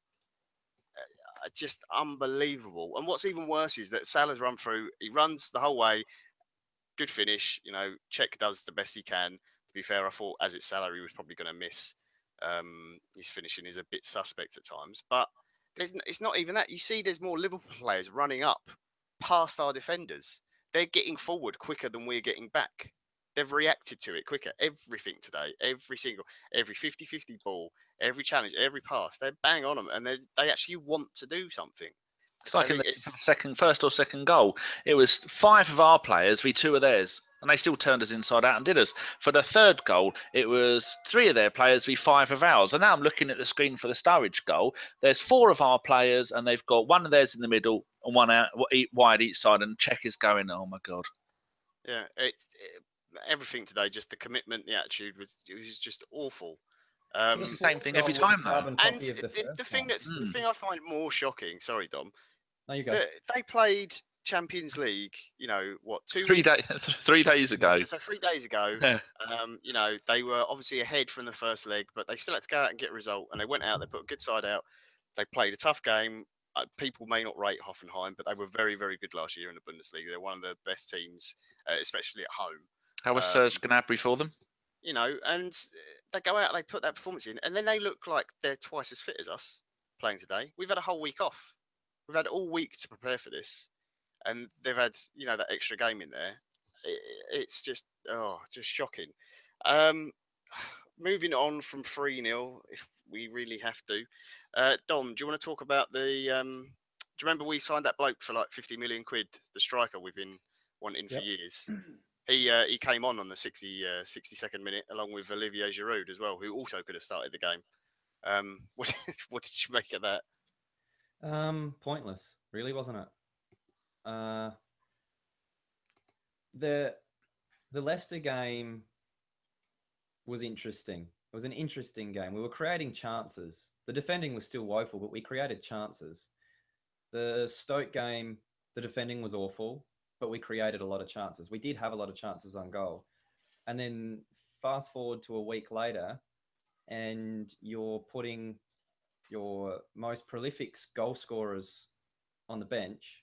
Just unbelievable. And what's even worse is that Salah's run through. He runs the whole way. Good finish. You know, Czech does the best he can. To be fair, I thought as its salary was probably going to miss. His finishing is a bit suspect at times, but it's not even that. You see, there's more Liverpool players running up past our defenders. They're getting forward quicker than we're getting back. They've reacted to it quicker. Everything today, every 50-50 ball, every challenge, every pass, they're bang on them, and they actually want to do something. It's like I in think the first or second goal. It was 5 of our players v 2 of theirs. And they still turned us inside out and did us. For the third goal, it was 3 of their players v 5 of ours. And now I'm looking at the screen for the Sturridge goal. There's 4 of our players, and they've got 1 of theirs in the middle and 1 out wide each side. And Czech is going, oh my God. Yeah, everything today, just the commitment, the attitude it was just awful. It's the same thing every time, though. And the thing I find more shocking, sorry, Dom, No, you go. they played Champions League, you know, what, 2 3 weeks? 3 days ago. So 3 days ago, you know, they were obviously ahead from the first leg, but they still had to go out and get a result. And they went out, they put a good side out. They played a tough game. People may not rate Hoffenheim, but they were very, very good last year in the Bundesliga. They're one of the best teams, especially at home. How was Serge Gnabry for them? You know, and they go out, they put that performance in, and then they look like they're twice as fit as us playing today. We've had a whole week off. We've had all week to prepare for this, and they've had, you know, that extra game in there. It's just just shocking. Moving on from 3-0, if we really have to. Dom, do you want to talk about the? Do you remember we signed that bloke for like 50 million quid, the striker we've been wanting for years? He came on the 62nd minute along with Olivier Giroud as well, who also could have started the game. What did you make of that? Pointless, really, wasn't it? The Leicester game was interesting. It was an interesting game. We were creating chances. The defending was still woeful, but we created chances. The Stoke game, the defending was awful, but we created a lot of chances. We did have a lot of chances on goal. And then fast forward to a week later, and you're putting your most prolific goal scorers on the bench.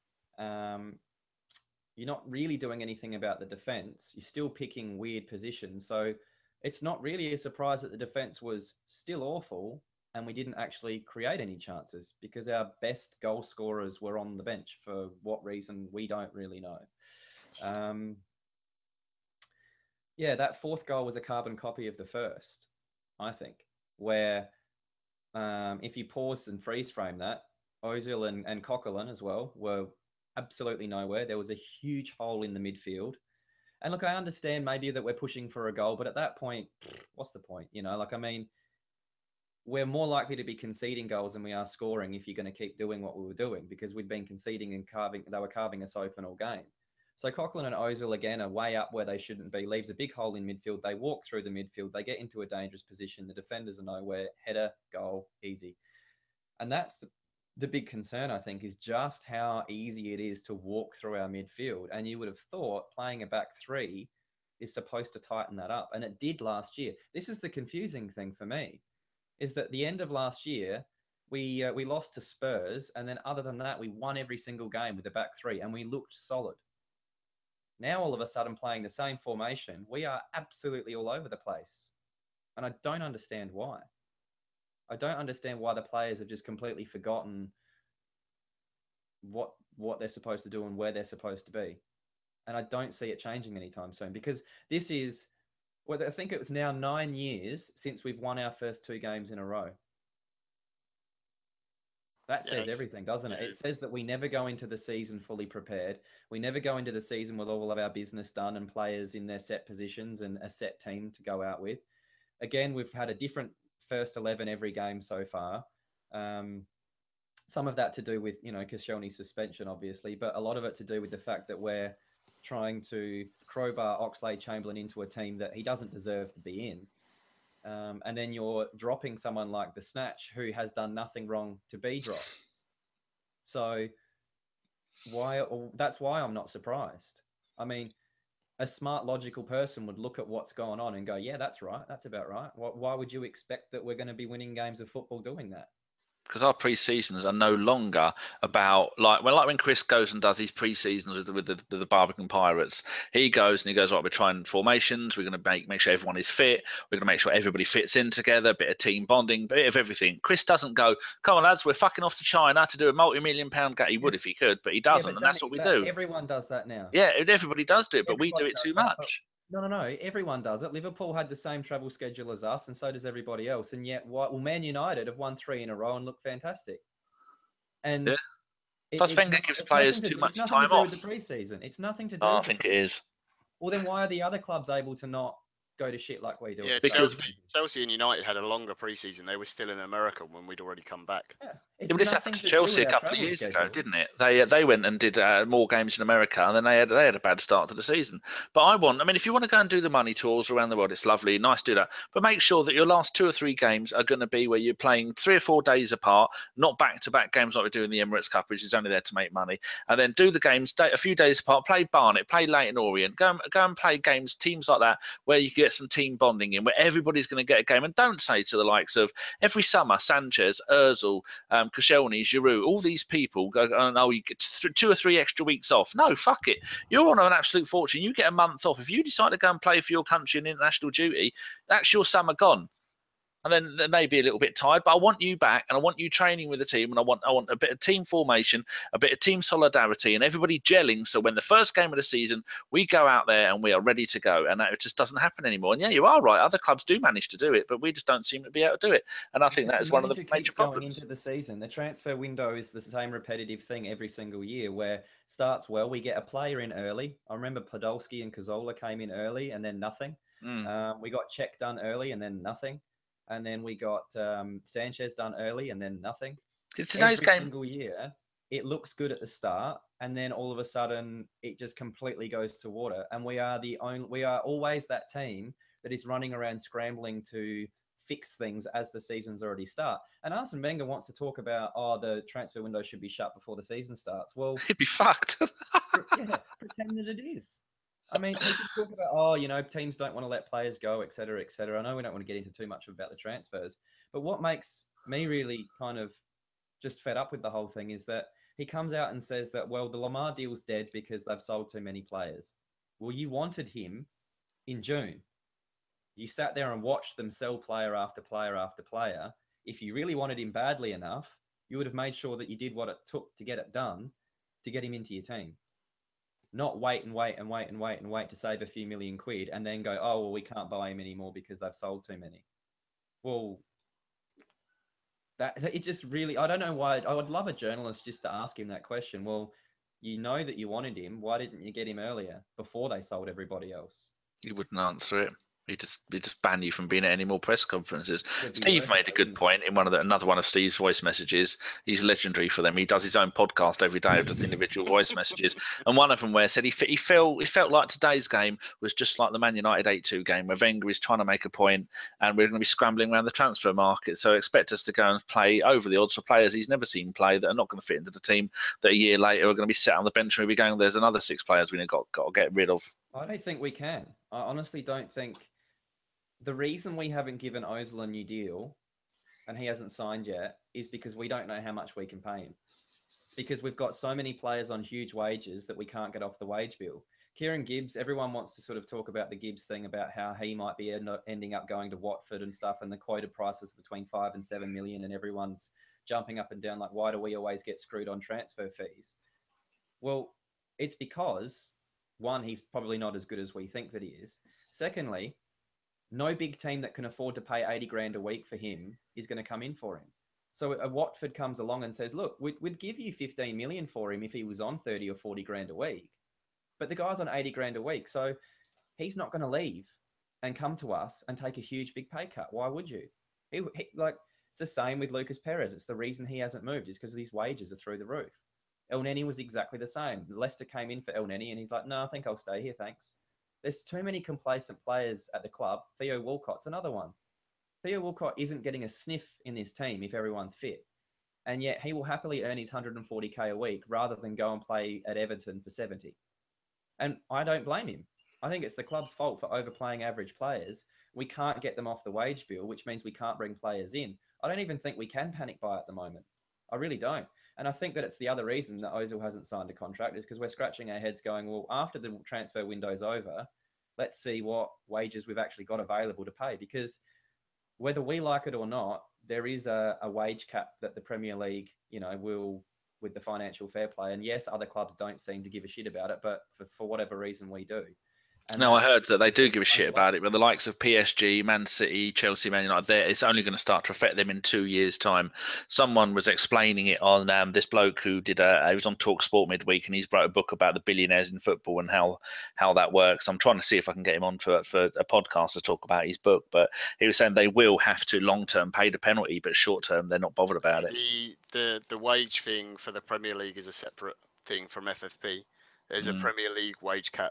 You're not really doing anything about the defense. You're still picking weird positions. So it's not really a surprise that the defense was still awful and we didn't actually create any chances because our best goal scorers were on the bench. For what reason, we don't really know. Yeah, that fourth goal was a carbon copy of the first, I think, where if you pause and freeze frame that, Ozil and Coquelin as well were absolutely nowhere. There was a huge hole in the midfield. And look, I understand maybe that we're pushing for a goal, but at that point, what's the point? You know, like, I mean, we're more likely to be conceding goals than we are scoring if you're going to keep doing what we were doing because we'd been conceding and they were carving us open all game. So Coquelin and Ozil, again, are way up where they shouldn't be, leaves a big hole in midfield. They walk through the midfield. They get into a dangerous position. The defenders are nowhere. Header, goal, easy. And that's the big concern, I think, is just how easy it is to walk through our midfield. And you would have thought playing a back three is supposed to tighten that up. And it did last year. This is the confusing thing for me, is that the end of last year, we lost to Spurs. And then other than that, we won every single game with the back three and we looked solid. Now, all of a sudden, playing the same formation, we are absolutely all over the place. And I don't understand why. I don't understand why the players have just completely forgotten what they're supposed to do and where they're supposed to be. And I don't see it changing anytime soon because this is, well, I think it was now 9 years since we've won our first 2 games in a row. That says Yes. everything, doesn't it? Yeah. It says that we never go into the season fully prepared. We never go into the season with all of our business done and players in their set positions and a set team to go out with. Again, we've had a different first 11 every game so far. Some of that to do with, Koscielny's suspension, obviously, but a lot of it to do with the fact that we're trying to crowbar Oxlade-Chamberlain into a team that he doesn't deserve to be in. And then you're dropping someone like the Snatch, who has done nothing wrong to be dropped. So that's why I'm not surprised. I mean, a smart, logical person would look at what's going on and go, yeah, that's right. That's about right. Why would you expect that we're going to be winning games of football doing that? Because our pre-seasons are no longer about when Chris goes and does his pre-seasons with the Barbican Pirates. He goes and he goes, right, we're trying formations. We're going to make sure everyone is fit. We're going to make sure everybody fits in together. Bit of team bonding, bit of everything. Chris doesn't go, come on lads, we're fucking off to China to do a multi-million-pound game. He would if he could, but he doesn't, and that's what we do. Everyone does that now. Yeah, everybody does do it, but we do it too much. No. Everyone does it. Liverpool had the same travel schedule as us, and so does everybody else. And yet, Man United have won 3 in a row and look fantastic. And plus, Wenger gives players too much time off. It's nothing to do with the preseason. It's nothing to do. I think it is. Well, then why are the other clubs able to not go to shit like we do? Yeah, because Chelsea and United had a longer preseason. They were still in America when we'd already come back. Yeah, but this happened to Chelsea a couple of years ago, didn't it? They went and did more games in America, and then they had a bad start to the season. But if you want to go and do the money tours around the world, it's lovely, nice to do that. But make sure that your last 2 or 3 games are going to be where you're playing 3 or 4 days apart, not back-to-back games like we do in the Emirates Cup, which is only there to make money. And then do the games a few days apart. Play Barnet, play Leyton Orient, go and play games, teams like that, where you can get some team bonding in, where everybody's going to get a game. And don't say to the likes of every summer, Sanchez, Ozil, Koscielny, Giroud, all these people go, oh no, you get 2 or 3 extra weeks off. No, fuck it. You're on an absolute fortune. You get a month off. If you decide to go and play for your country in international duty, that's your summer gone. And then they may be a little bit tired, but I want you back, and I want you training with the team, and I want a bit of team formation, a bit of team solidarity, and everybody gelling. So when the first game of the season, we go out there and we are ready to go, and that just doesn't happen anymore. And yeah, you are right. Other clubs do manage to do it, but we just don't seem to be able to do it. And I think that is one of the major problems. Going into the season, the transfer window is the same repetitive thing every single year, where starts well, we get a player in early. I remember Podolski and Cazorla came in early, and then nothing. We got Czech done early, and then nothing. And then we got Sanchez done early, and then nothing. Today's game, single year, it looks good at the start, and then all of a sudden, it just completely goes to water. And we are always that team that is running around scrambling to fix things as the season's already start. And Arsene Wenger wants to talk about, the transfer window should be shut before the season starts. Well, he'd be fucked. Pretend that it is. I mean, we can talk about, teams don't want to let players go, et cetera, et cetera. I know we don't want to get into too much about the transfers, but what makes me really kind of just fed up with the whole thing is that he comes out and says that, well, the Lamar deal's dead because they've sold too many players. Well, you wanted him in June. You sat there and watched them sell player after player after player. If you really wanted him badly enough, you would have made sure that you did what it took to get it done to get him into your team. Not wait to save a few million quid and then go, oh, well, we can't buy him anymore because they've sold too many. Well, it just really, I don't know why. I would love a journalist just to ask him that question. Well, you know that you wanted him. Why didn't you get him earlier before they sold everybody else? He wouldn't answer it. He just ban you from being at any more press conferences. Steve made a good point in another one of Steve's voice messages. He's legendary for them. He does his own podcast every day of just individual voice messages, and one of them where said he felt like today's game was just like the Man United 8-2 game, where Wenger is trying to make a point, and we're going to be scrambling around the transfer market. So expect us to go and play over the odds for players he's never seen play that are not going to fit into the team. That a year later are going to be sat on the bench and we'll be going, there's another 6 players we've got to get rid of. I don't think we can. I honestly don't think. The reason we haven't given Ozil a new deal and he hasn't signed yet is because we don't know how much we can pay him. Because we've got so many players on huge wages that we can't get off the wage bill. Kieran Gibbs, everyone wants to sort of talk about the Gibbs thing about how he might be ending up going to Watford and stuff, and the quoted price was between 5 and 7 million, and everyone's jumping up and down like, why do we always get screwed on transfer fees? Well, it's because, one, he's probably not as good as we think that he is. Secondly, no big team that can afford to pay 80 grand a week for him is going to come in for him. So a Watford comes along and says, look, we'd give you 15 million for him if he was on 30 or 40 grand a week. But the guy's on 80 grand a week. So he's not going to leave and come to us and take a huge big pay cut. Why would you? Like, it's the same with Lucas Perez. It's the reason he hasn't moved is because his wages are through the roof. El Neni was exactly the same. Leicester came in for El Neni and he's like, no, I think I'll stay here. Thanks. There's too many complacent players at the club. Theo Walcott's another one. Theo Walcott isn't getting a sniff in this team if everyone's fit. And yet he will happily earn his 140K a week rather than go and play at Everton for 70. And I don't blame him. I think it's the club's fault for overplaying average players. We can't get them off the wage bill, which means we can't bring players in. I don't even think we can panic buy at the moment. I really don't. And I think that it's the other reason that Ozil hasn't signed a contract is because we're scratching our heads going, well, after the transfer window's over, let's see what wages we've actually got available to pay. Because whether we like it or not, there is a wage cap that the Premier League, will with the financial fair play. And yes, other clubs don't seem to give a shit about it, but for whatever reason, we do. And no, I heard that they do give a it's shit about it, but the likes of PSG, Man City, Chelsea, Man United, it's only going to start to affect them in 2 years' time. Someone was explaining it on this bloke who he was on Talk Sport midweek, and he's wrote a book about the billionaires in football and how that works. I'm trying to see if I can get him on for a podcast to talk about his book, but he was saying they will have to long-term pay the penalty, but short-term they're not bothered about it. The wage thing for the Premier League is a separate thing from FFP. There's a Premier League wage cap.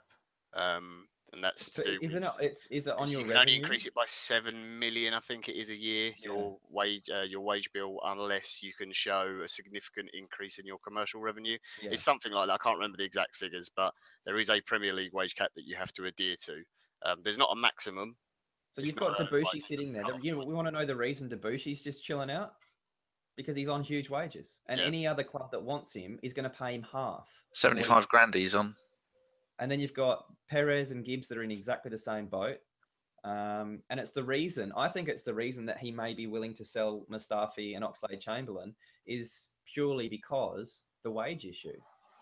And that's to do isn't with, it? Is it on your you can revenue? only increase it by 7 million, I think it is, a year. Yeah. Your wage bill, unless you can show a significant increase in your commercial revenue. Yeah. It's something like that. I can't remember the exact figures, but there is a Premier League wage cap that you have to adhere to. There's not a maximum. So you've got Debussy sitting there. We want to know the reason Debussy's just chilling out. Because he's on huge wages. And any other club that wants him is going to pay him half. 75 grand he's on. And then you've got Perez and Gibbs that are in exactly the same boat. And it's the reason, I think it's the reason that he may be willing to sell Mustafi and Oxlade-Chamberlain is purely because the wage issue.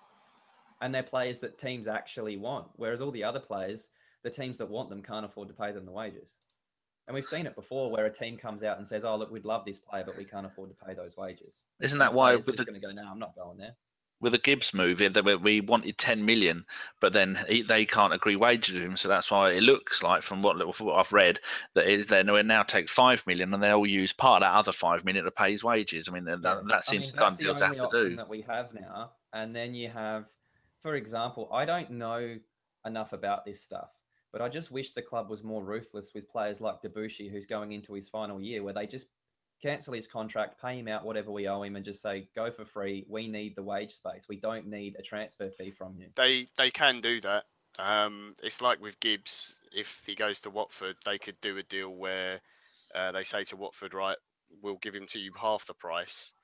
And they're players that teams actually want. Whereas all the other players, the teams that want them can't afford to pay them the wages. And we've seen it before where a team comes out and says, oh, look, we'd love this player, but we can't afford to pay those wages. Isn't that why with just going to go, no, I'm not going there. With the Gibbs move, we wanted 10 million, but then they can't agree wages with him. So that's why it looks like, from what I've read, that they'll now take 5 million and they'll use part of that other 5 million to pay his wages. I mean, that seems the kind of deals they have to do. That's the only option that we have now. And then you have, for example, I don't know enough about this stuff, but I just wish the club was more ruthless with players like Debussy, who's going into his final year, where they just cancel his contract, pay him out whatever we owe him, and just say, go for free. We need the wage space. We don't need a transfer fee from you. They can do that. It's like with Gibbs. If he goes to Watford, they could do a deal where they say to Watford, right, we'll give him to you half the price.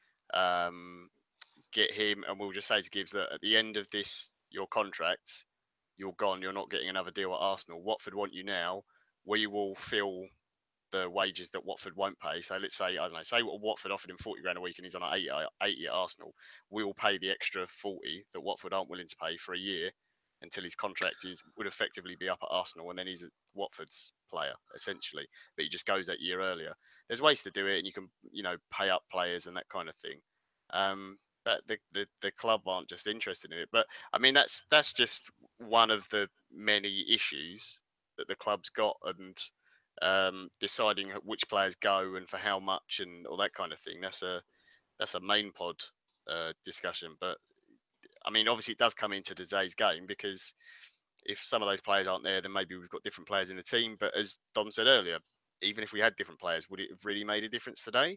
Get him, and we'll just say to Gibbs that at the end of your contract, you're gone. You're not getting another deal at Arsenal. Watford want you now. We will fill the wages that Watford won't pay. So let's say, I don't know, say Watford offered him 40 grand a week and he's on 80 at Arsenal. We will pay the extra 40 that Watford aren't willing to pay for a year until his contract would effectively be up at Arsenal, and then he's Watford's player, essentially. But he just goes that year earlier. There's ways to do it, and you can, pay up players and that kind of thing. But the club aren't just interested in it. But I mean, that's just one of the many issues that the club's got, and deciding which players go and for how much and all that kind of thing. That's a main pod discussion. But I mean, obviously, it does come into today's game, because if some of those players aren't there, then maybe we've got different players in the team. But as Dom said earlier, even if we had different players, would it have really made a difference today?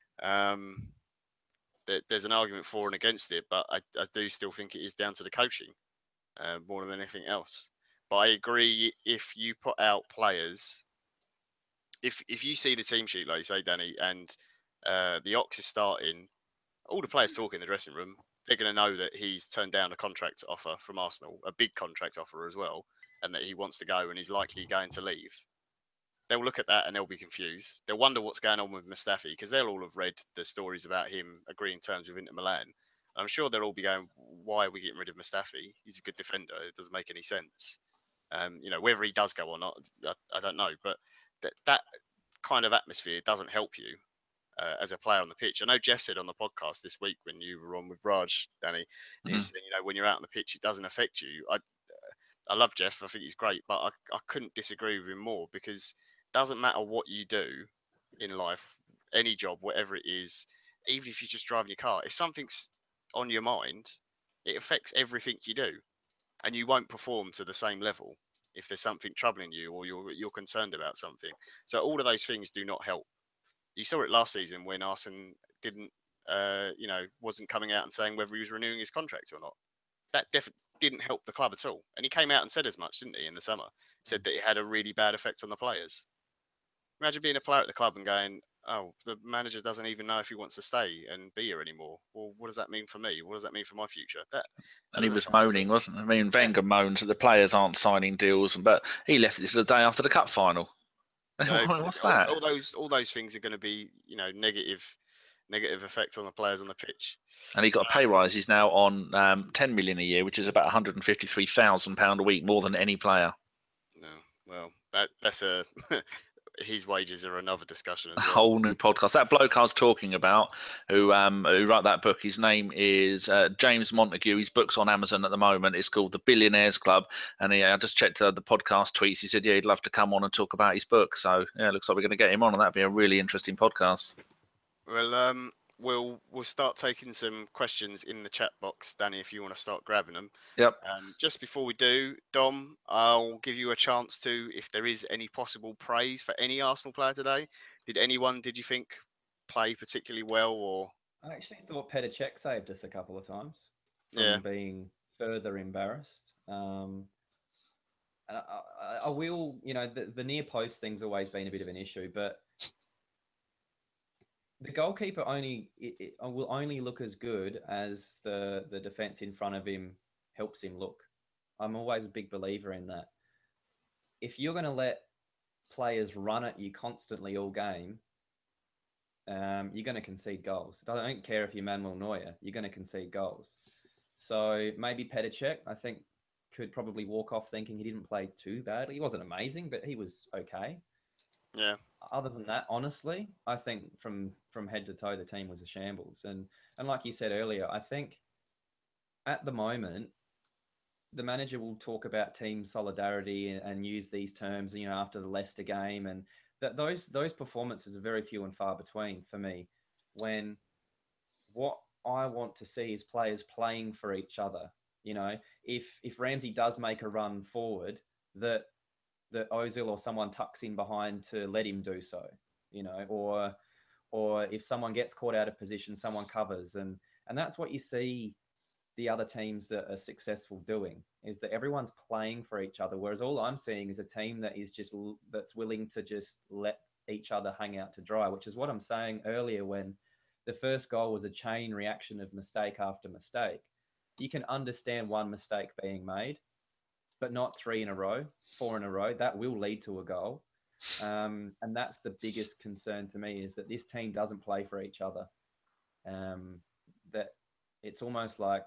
There's an argument for and against it, but I do still think it is down to the coaching more than anything else. But I agree, if you put out players, if you see the team sheet, like you say, Danny, and the Ox is starting, all the players talk in the dressing room, they're going to know that he's turned down a contract offer from Arsenal, a big contract offer as well, and that he wants to go and he's likely going to leave. They'll look at that and they'll be confused. They'll wonder what's going on with Mustafi, because they'll all have read the stories about him agreeing terms with Inter Milan. I'm sure they'll all be going, why are we getting rid of Mustafi? He's a good defender. It doesn't make any sense. Whether he does go or not, I don't know. But that kind of atmosphere doesn't help you. as a player on the pitch. I know Jeff said on the podcast this week when you were on with Raj, Danny, and he said, when you're out on the pitch, it doesn't affect you. I love Jeff. I think he's great, but I couldn't disagree with him more, because it doesn't matter what you do in life, any job, whatever it is, even if you're just driving your car, if something's on your mind, it affects everything you do, and you won't perform to the same level if there's something troubling you or you're concerned about something. So all of those things do not help. You saw it last season when Arsene didn't, wasn't coming out and saying whether he was renewing his contract or not. That definitely didn't help the club at all. And he came out and said as much, didn't he, in the summer? Said that it had a really bad effect on the players. Imagine being a player at the club and going, oh, the manager doesn't even know if he wants to stay and be here anymore. Well, what does that mean for me? What does that mean for my future? And he was moaning, wasn't he? I mean, Wenger moans that the players aren't signing deals, but he left it to the day after the cup final. What's that? All those things are going to be, negative effect on the players on the pitch. And he got a pay rise. He's now on 10 million a year, which is about £153,000 a week more than any player. No, well, that's a his wages are another discussion. As well. A whole new podcast. That bloke I was talking about, who wrote that book, his name is James Montague. His book's on Amazon at the moment. It's called The Billionaires Club. And I just checked the podcast tweets. He said, he'd love to come on and talk about his book. So, it looks like we're going to get him on, and that'd be a really interesting podcast. Well, we'll start taking some questions in the chat box, Danny, if you want to start grabbing them. Yep. Just before we do, Dom, I'll give you a chance to, if there is any possible praise for any Arsenal player today. Did you think, play particularly well? Or I actually thought Petr Cech saved us a couple of times from being further embarrassed. And I will, the near post thing's always been a bit of an issue, but the goalkeeper will only look as good as the defense in front of him helps him look. I'm always a big believer in that. If you're going to let players run at you constantly all game, you're going to concede goals. I don't care if you're Manuel Neuer, you're going to concede goals. So maybe Petr Cech, I think, could probably walk off thinking he didn't play too badly. He wasn't amazing, but he was okay. Yeah. Other than that, honestly, I think from head to toe, the team was a shambles. And like you said earlier, I think at the moment, the manager will talk about team solidarity and use these terms, after the Leicester game, and that those performances are very few and far between for me. When what I want to see is players playing for each other. If Ramsey does make a run forward, that Ozil or someone tucks in behind to let him do so, or if someone gets caught out of position, someone covers, and that's what you see the other teams that are successful doing, is that everyone's playing for each other. Whereas all I'm seeing is a team that's willing to just let each other hang out to dry, which is what I'm saying earlier when the first goal was a chain reaction of mistake after mistake. You can understand one mistake being made, but not 3 in a row, 4 in a row. That will lead to a goal. And that's the biggest concern to me, is that this team doesn't play for each other. That it's almost like,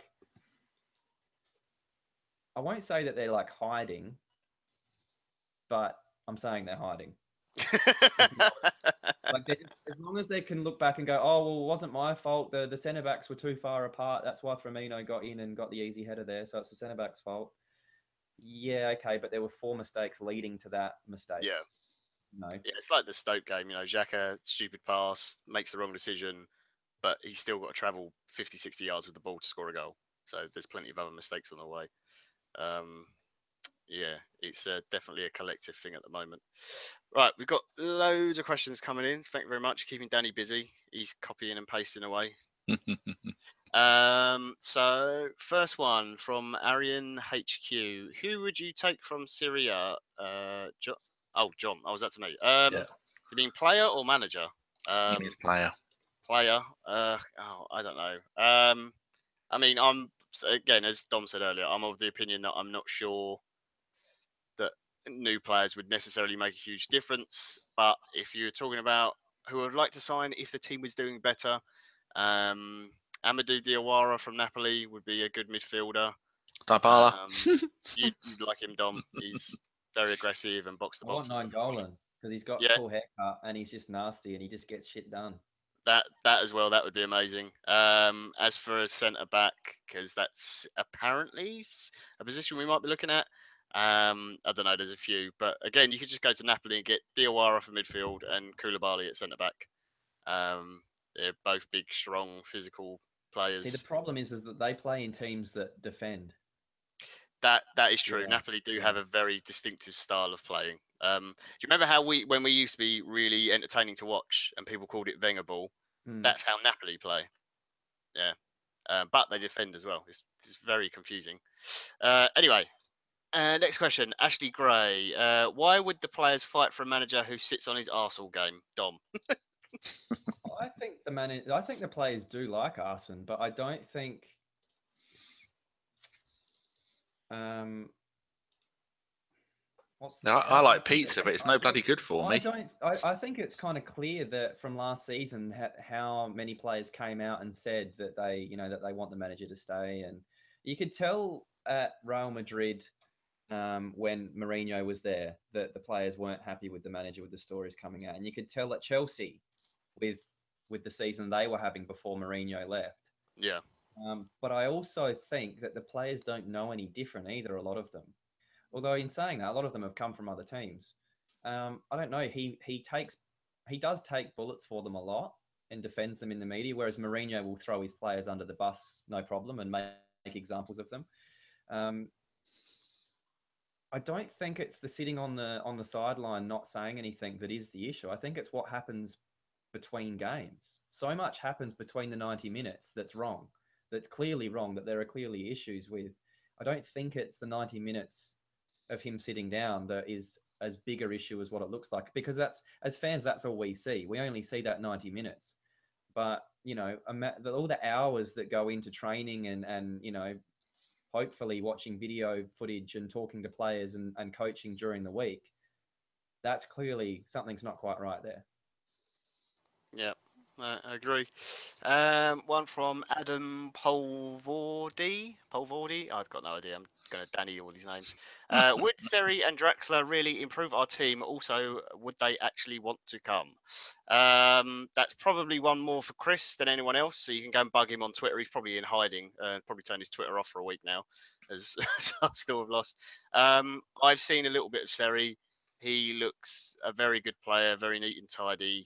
I won't say that they're like hiding, but I'm saying they're hiding. As long as they can look back and go, oh, well, it wasn't my fault. The centre-backs were too far apart. That's why Firmino got in and got the easy header there. So it's the centre-back's fault. Yeah, okay, but there were 4 mistakes leading to that mistake. Yeah. No. Yeah, it's like the Stoke game. Xhaka, stupid pass, makes the wrong decision, but he's still got to travel 50, 60 yards with the ball to score a goal. So there's plenty of other mistakes on the way. Yeah, it's definitely a collective thing at the moment. Right, we've got loads of questions coming in. Thank you very much. Keeping Danny busy. He's copying and pasting away. So first one from Arian HQ. Who would you take from Syria? John. Oh, was that to me? To being player or manager? Player. Player. I don't know. I mean, again, as Dom said earlier, I'm of the opinion that I'm not sure that new players would necessarily make a huge difference. But if you're talking about who I'd like to sign if the team was doing better, Amadou Diawara from Napoli would be a good midfielder. Dybala. You'd like him, Dom. He's very aggressive and box to box. I want Nainggolan because he's got a cool haircut and he's just nasty and he just gets shit done. that as well. That would be amazing. As for a centre back, because that's apparently a position we might be looking at. I don't know. There's a few, but again, you could just go to Napoli and get Diawara for midfield and Koulibaly at centre back. They're both big, strong, physical players. See, the problem is that they play in teams that defend. That is true. Yeah, Napoli do yeah. have a very distinctive style of playing. Do you remember how when we used to be really entertaining to watch and people called it Wenger ball? That's how Napoli play. Yeah, but they defend as well. It's very confusing. Anyway, next question. Ashley Gray. Why would the players fight for a manager who sits on his Arsenal game? Dom. I think the players do like Arsene, but I don't think. I like pizza, but it's no bloody good for me. I think it's kind of clear that from last season how many players came out and said that they want the manager to stay, and you could tell at Real Madrid when Mourinho was there that the players weren't happy with the manager, with the stories coming out, and you could tell at Chelsea with the season they were having before Mourinho left. Yeah. But I also think that the players don't know any different either. A lot of them. Although in saying that, a lot of them have come from other teams. I don't know. He does take bullets for them a lot and defends them in the media, whereas Mourinho will throw his players under the bus, no problem, and make examples of them. I don't think it's the sitting on the sideline not saying anything that is the issue. I think it's what happens between games. So much happens between the 90 minutes that's wrong, that's clearly wrong, that there are clearly issues with. I don't think it's the 90 minutes of him sitting down that is as big a issue as what it looks like, because as fans, that's all we see. We only see that 90 minutes, but all the hours that go into training and hopefully watching video footage and talking to players and coaching during the week, that's clearly something's not quite right there. Yeah, I agree. One from Adam Polvordi. I've got no idea. I'm going to Danny all these names. Would Seri and Draxler really improve our team? Also, would they actually want to come? That's probably one more for Chris than anyone else. So you can go and bug him on Twitter. He's probably in hiding. Probably turned his Twitter off for a week now, as I still have lost. I've seen a little bit of Seri. He looks a very good player, very neat and tidy.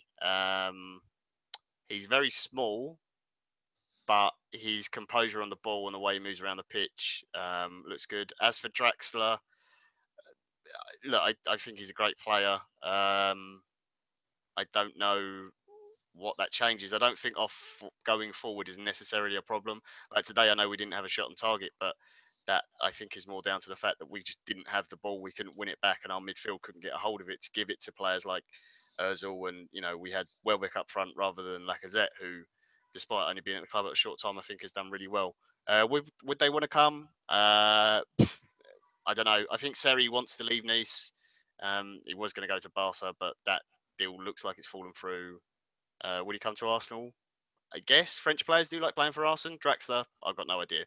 He's very small, but his composure on the ball and the way he moves around the pitch looks good. As for Draxler, look, I think he's a great player. I don't know what that changes. I don't think going forward is necessarily a problem. Like today, I know we didn't have a shot on target, but that I think is more down to the fact that we just didn't have the ball. We couldn't win it back, and our midfield couldn't get a hold of it to give it to players like Ozil, and we had Welbeck up front rather than Lacazette, who, despite only being at the club at a short time, I think has done really well. Would they want to come? I don't know. I think Seri wants to leave Nice. He was going to go to Barca, but that deal looks like it's fallen through. Would he come to Arsenal? I guess French players do like playing for Arsenal. Draxler, I've got no idea.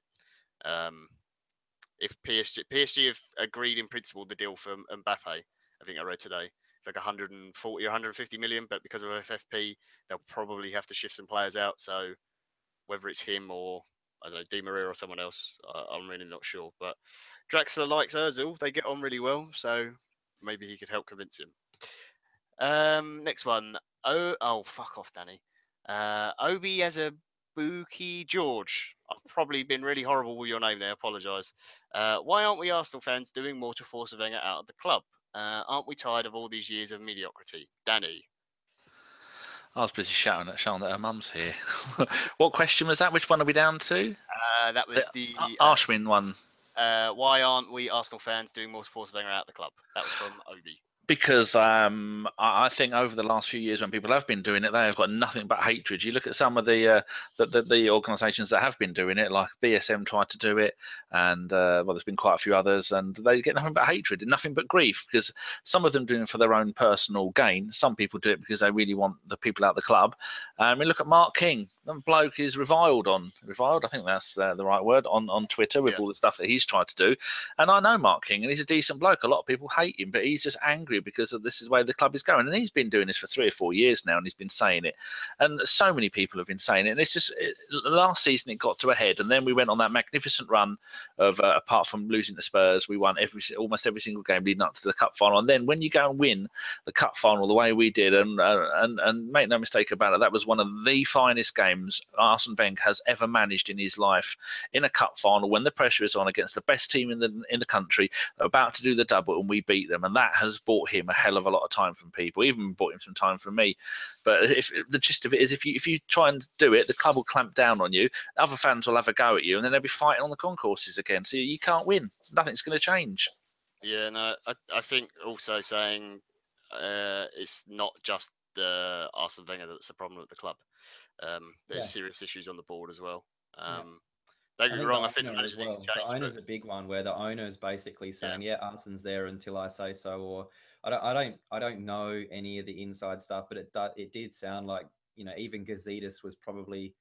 If PSG have agreed in principle the deal for Mbappe, I think I read today, it's like 140 or 150 million, but because of FFP, they'll probably have to shift some players out. So whether it's him or, I don't know, Di Maria or someone else, I'm really not sure. But Draxler likes Ozil. They get on really well, so maybe he could help convince him. Next one. Oh, fuck off, Danny. Obi as a Buki George. I've probably been really horrible with your name there. Apologise. Why aren't we Arsenal fans doing more to force Wenger out of the club? Aren't we tired of all these years of mediocrity? Danny. I was busy shouting at her mum's here. What question was that? Which one are we down to? That was the Arshwin one. Why aren't we Arsenal fans doing more to force Wenger out of the club? That was from Obi. Because I think over the last few years, when people have been doing it, they have got nothing but hatred. You look at some of the organisations that have been doing it, like BSM tried to do it, and there's been quite a few others, and they get nothing but hatred and nothing but grief, because some of them doing it for their own personal gain. Some people do it because they really want the people out of the club. We look at Mark King. That bloke is reviled. I think that's the right word, on Twitter with all the stuff that he's tried to do. And I know Mark King, and he's a decent bloke. A lot of people hate him, but he's just angry do because this is the way the club is going. And he's been doing this for 3 or 4 years now, and he's been saying it. And so many people have been saying it. And it's just last season it got to a head, and then we went on that magnificent run of apart from losing to Spurs, we won almost every single game leading up to the cup final. And then when you go and win the cup final the way we did, and make no mistake about it, that was one of the finest games Arsene Wenger has ever managed in his life, in a cup final when the pressure is on against the best team in the country, about to do the double, and we beat them. And that has bought him a hell of a lot of time from people, even bought him some time from me. But if the gist of it is, if you try and do it, the club will clamp down on you, other fans will have a go at you, and then they'll be fighting on the concourses again. So you can't win. Nothing's going to change. Yeah, no, I think also saying it's not just the Arsene Wenger that's the problem at the club. There's serious issues on the board as well. Don't get me wrong, I think the owner as management needs to well. The change. owner's a big one, where the owner's basically saying, "Yeah, Arsene's there until I say so," or I don't know any of the inside stuff, but it did sound like, even Gazidis was probably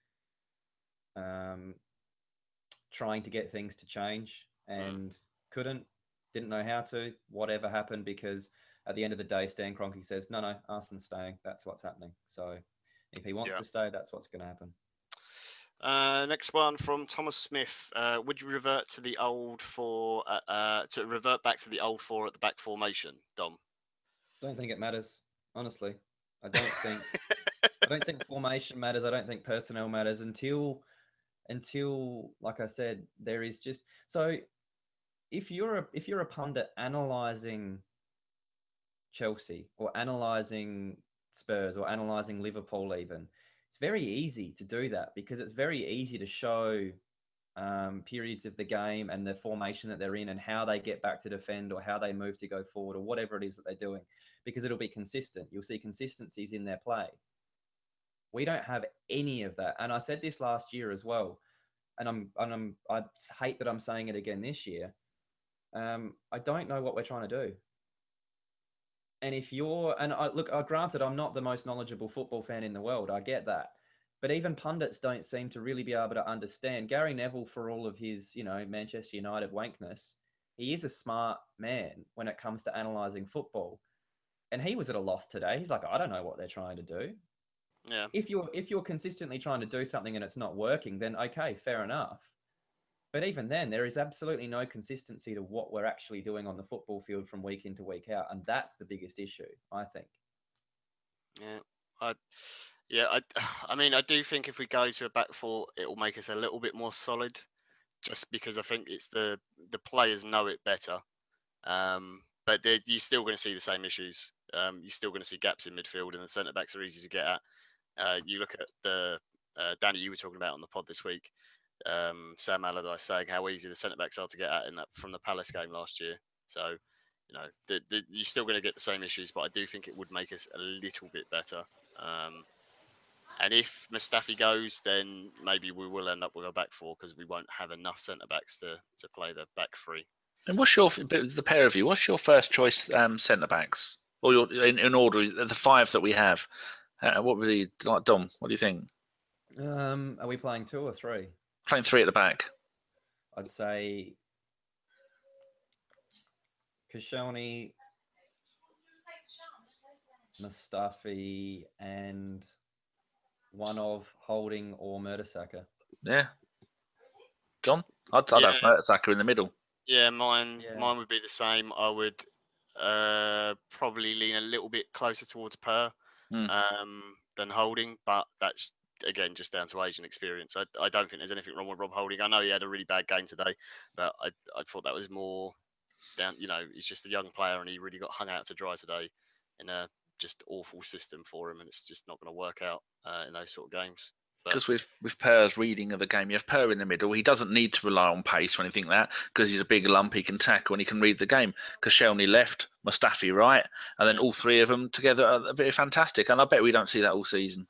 trying to get things to change and didn't know how to, whatever happened, because at the end of the day, Stan Kroenke says, no, Arsene's staying. That's what's happening. So if he wants to stay, that's what's going to happen. Next one from Thomas Smith. Would you revert to the old four? To revert back to the old four at the back formation, Dom? Don't think it matters, honestly. I don't think. I don't think formation matters. I don't think personnel matters until, like I said, there is just so. If you're a pundit analysing Chelsea or analysing Spurs or analysing Liverpool, even, it's very easy to do that because it's very easy to show periods of the game and the formation that they're in and how they get back to defend or how they move to go forward or whatever it is that they're doing, because it'll be consistent. You'll see consistencies in their play. We don't have any of that. And I said this last year as well. And I hate that I'm saying it again this year. I don't know what we're trying to do. And granted, I'm not the most knowledgeable football fan in the world. I get that. But even pundits don't seem to really be able to understand. Gary Neville, for all of his, Manchester United wankness, he is a smart man when it comes to analysing football. And he was at a loss today. He's like, I don't know what they're trying to do. Yeah. If you're consistently trying to do something and it's not working, then okay, fair enough. But even then, there is absolutely no consistency to what we're actually doing on the football field from week in to week out. And that's the biggest issue, I think. Yeah. I mean, I do think if we go to a back four, it will make us a little bit more solid, just because I think it's the players know it better. But you're still going to see the same issues. You're still going to see gaps in midfield, and the centre backs are easy to get at. You look at the Danny you were talking about on the pod this week. Sam Allardyce saying how easy the centre backs are to get at from the Palace game last year. So, you're still going to get the same issues, but I do think it would make us a little bit better. And if Mustafi goes, then maybe we will end up with a back four because we won't have enough centre backs to play the back three. And what's the pair of you? What's your first choice centre backs, or in order the five that we have? What would be like, Dom? What do you think? Are we playing 2 or 3? Playing 3 at the back. I'd say Koscielny, Mustafi, and one of Holding or Mertesacker. Yeah. John? I'd have Mertesacker in the middle. Yeah, mine would be the same. I would probably lean a little bit closer towards Per than Holding, but that's, again, just down to age and experience. I don't think there's anything wrong with Rob Holding. I know he had a really bad game today, but I thought that was more down, he's just a young player and he really got hung out to dry today in a just awful system for him, and it's just not going to work out in those sort of games. Because with Per's reading of the game, you have Per in the middle. He doesn't need to rely on pace or anything like that because he's a big lump. He can tackle and he can read the game. Koscielny left, Mustafi right, and then all three of them together are a bit fantastic. And I bet we don't see that all season.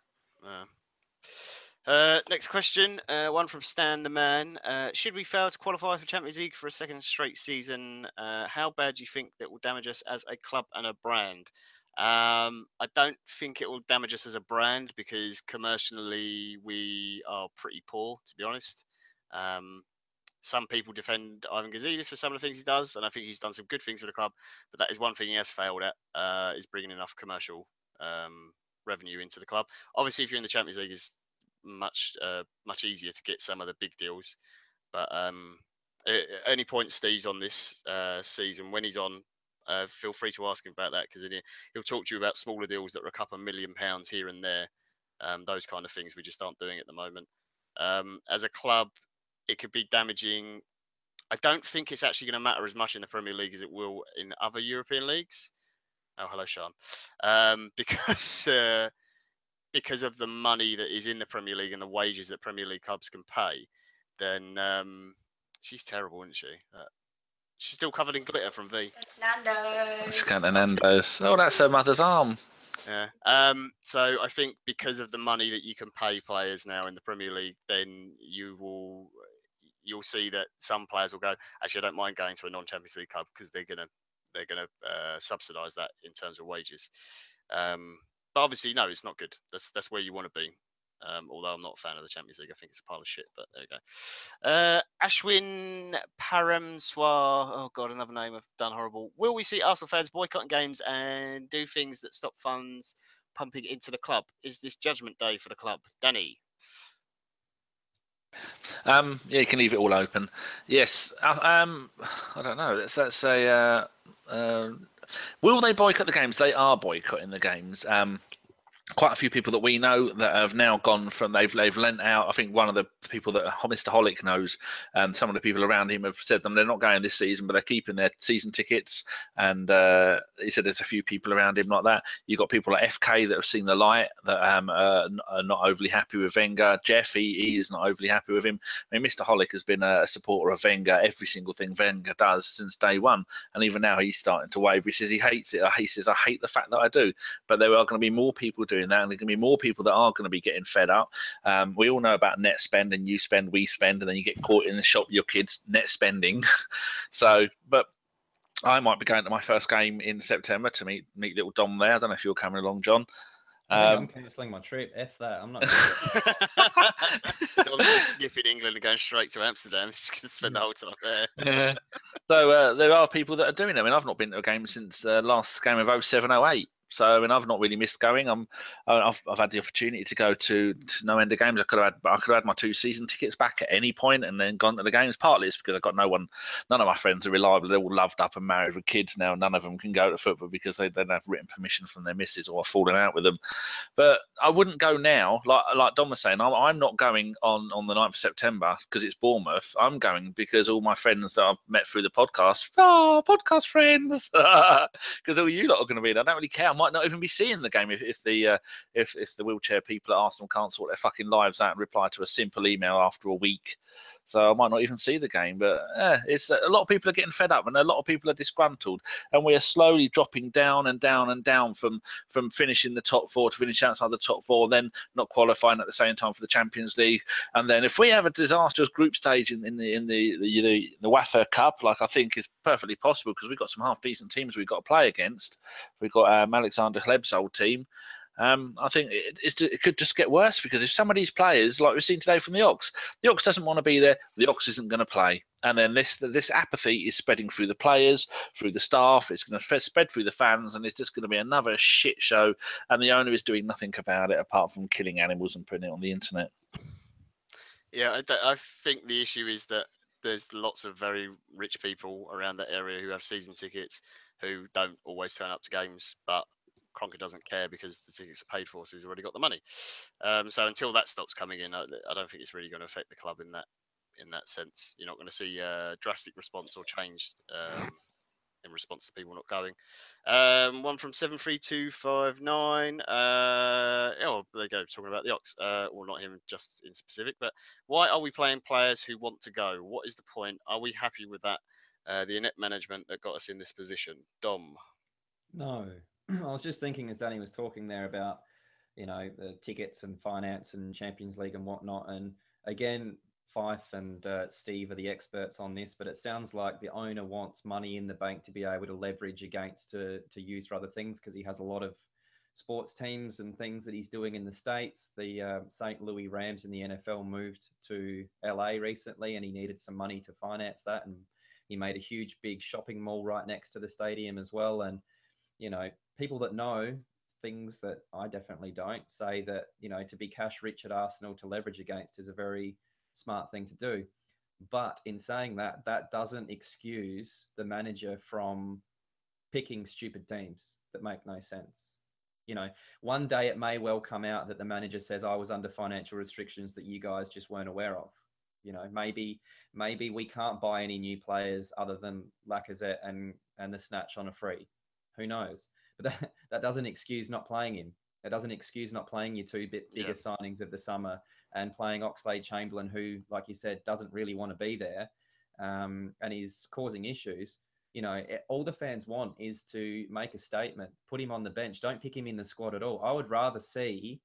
Next question, one from Stan the Man. Should we fail to qualify for Champions League for a second straight season, how bad do you think that will damage us as a club and a brand? I don't think it will damage us as a brand because commercially we are pretty poor, to be honest. some people defend Ivan Gazidis for some of the things he does, and I think he's done some good things for the club. But that is one thing he has failed at, is bringing enough commercial revenue into the club. Obviously, if you're in the Champions League, it's much easier to get some of the big deals. But at any point Steve's on this season, when he's on, feel free to ask him about that, because he'll talk to you about smaller deals that are a couple of £1 million here and there. Those kind of things we just aren't doing at the moment. As a club, it could be damaging. I don't think it's actually going to matter as much in the Premier League as it will in other European leagues. Oh, hello, Sean. Because of the money that is in the Premier League and the wages that Premier League clubs can pay, then she's terrible, isn't she? She's still covered in glitter from V. It's Nando's. It's kind of Nando's. Oh, that's her mother's arm. Yeah. So I think because of the money that you can pay players now in the Premier League, then you'll see that some players will go, actually, I don't mind going to a non-Champions League club because they're gonna subsidise that in terms of wages. But obviously, no, it's not good. That's where you want to be. Although I'm not a fan of the Champions League, I think it's a pile of shit. But there you go. Ashwin Paramswar. Oh God, another name I've done horrible. Will we see Arsenal fans boycotting games and do things that stop funds pumping into the club? Is this Judgment Day for the club, Danny? Yeah, you can leave it all open. Yes. I don't know. Let's say. Will they boycott the games? They are boycotting the games. Quite a few people that we know that have now gone from they've lent out. I think one of the people that Mr. Holick knows, some of the people around him have said them they're not going this season, but they're keeping their season tickets. And he said there's a few people around him like that. You've got people like FK that have seen the light that are not overly happy with Wenger. Jeff, he is not overly happy with him. I mean, Mr. Holick has been a supporter of Wenger, every single thing Wenger does since day one, and even now he's starting to waver. He says he hates it. He says I hate the fact that I do, but there are going to be more people doing that, and there's going to be more people that are going to be getting fed up. We all know about net spend, and you spend, we spend, and then you get caught in the shop with your kids net spending. So, but I might be going to my first game in September to meet little Dom there. I don't know if you're coming along, John. I'm cancelling my trip. F that. I'm not. Dom's just skipping England and going straight to Amsterdam. He's just going to spend the whole time there. So there are people that are doing it. I mean, I've not been to a game since the last game of 07-08. So I mean, I've not really missed going. I've had the opportunity to go to no end of games. I could have had my 2 season tickets back at any point and then gone to the games. Partly it's because I've got none of my friends are reliable. They're all loved up and married with kids now. None of them can go to football because they don't have written permission from their missus or are falling out with them. But I wouldn't go now. Like Dom was saying, I'm not going on the 9th of September because it's Bournemouth. I'm going because all my friends that I've met through the podcast, podcast friends, because all you lot are going to be there. I don't really care. I might not even be seeing the game if the wheelchair people at Arsenal can't sort their fucking lives out and reply to a simple email after a week. So I might not even see the game. But it's a lot of people are getting fed up and a lot of people are disgruntled, and we are slowly dropping down and down and down from finishing the top 4 to finish outside the top 4, then not qualifying at the same time for the Champions League, and then if we have a disastrous group stage in the UEFA Cup, like I think is perfectly possible because we've got some half decent teams we've got to play against. We've got Alexander Hleb's old team. I think it could just get worse because if some of these players, like we've seen today from the Ox doesn't want to be there, the Ox isn't going to play. And then this apathy is spreading through the players, through the staff. It's going to spread through the fans, and it's just going to be another shit show. And the owner is doing nothing about it apart from killing animals and putting it on the internet. Yeah, I think the issue is that there's lots of very rich people around that area who have season tickets who don't always turn up to games, but Kroenke doesn't care because the tickets are paid for, so he's already got the money. So until that stops coming in, I don't think it's really going to affect the club in that sense. You're not going to see a drastic response or change in response to people not going. One from 73259. Oh, there you go, talking about the Ox. Well, not him just in specific, but why are we playing players who want to go? What is the point? Are we happy with that? The inept management that got us in this position. Dom. No. I was just thinking as Danny was talking there about, the tickets and finance and Champions League and whatnot. And again, Fife and Steve are the experts on this, but it sounds like the owner wants money in the bank to be able to leverage against to use for other things because he has a lot of sports teams and things that he's doing in the States. The St. Louis Rams in the NFL moved to LA recently, and he needed some money to finance that. And he made a huge, big shopping mall right next to the stadium as well. And, you know, people that know things that I definitely don't say that, you know, to be cash rich at Arsenal to leverage against is a very smart thing to do. But in saying that, that doesn't excuse the manager from picking stupid teams that make no sense. You know, one day it may well come out that the manager says, I was under financial restrictions that you guys just weren't aware of. You know, maybe we can't buy any new players other than Lacazette and the Snatch on a free. Who knows? But that doesn't excuse not playing him. It doesn't excuse not playing your two bigger signings of the summer and playing Oxlade-Chamberlain, who, like you said, doesn't really want to be there, and is causing issues. You know, all the fans want is to make a statement, put him on the bench. Don't pick him in the squad at all. I would rather see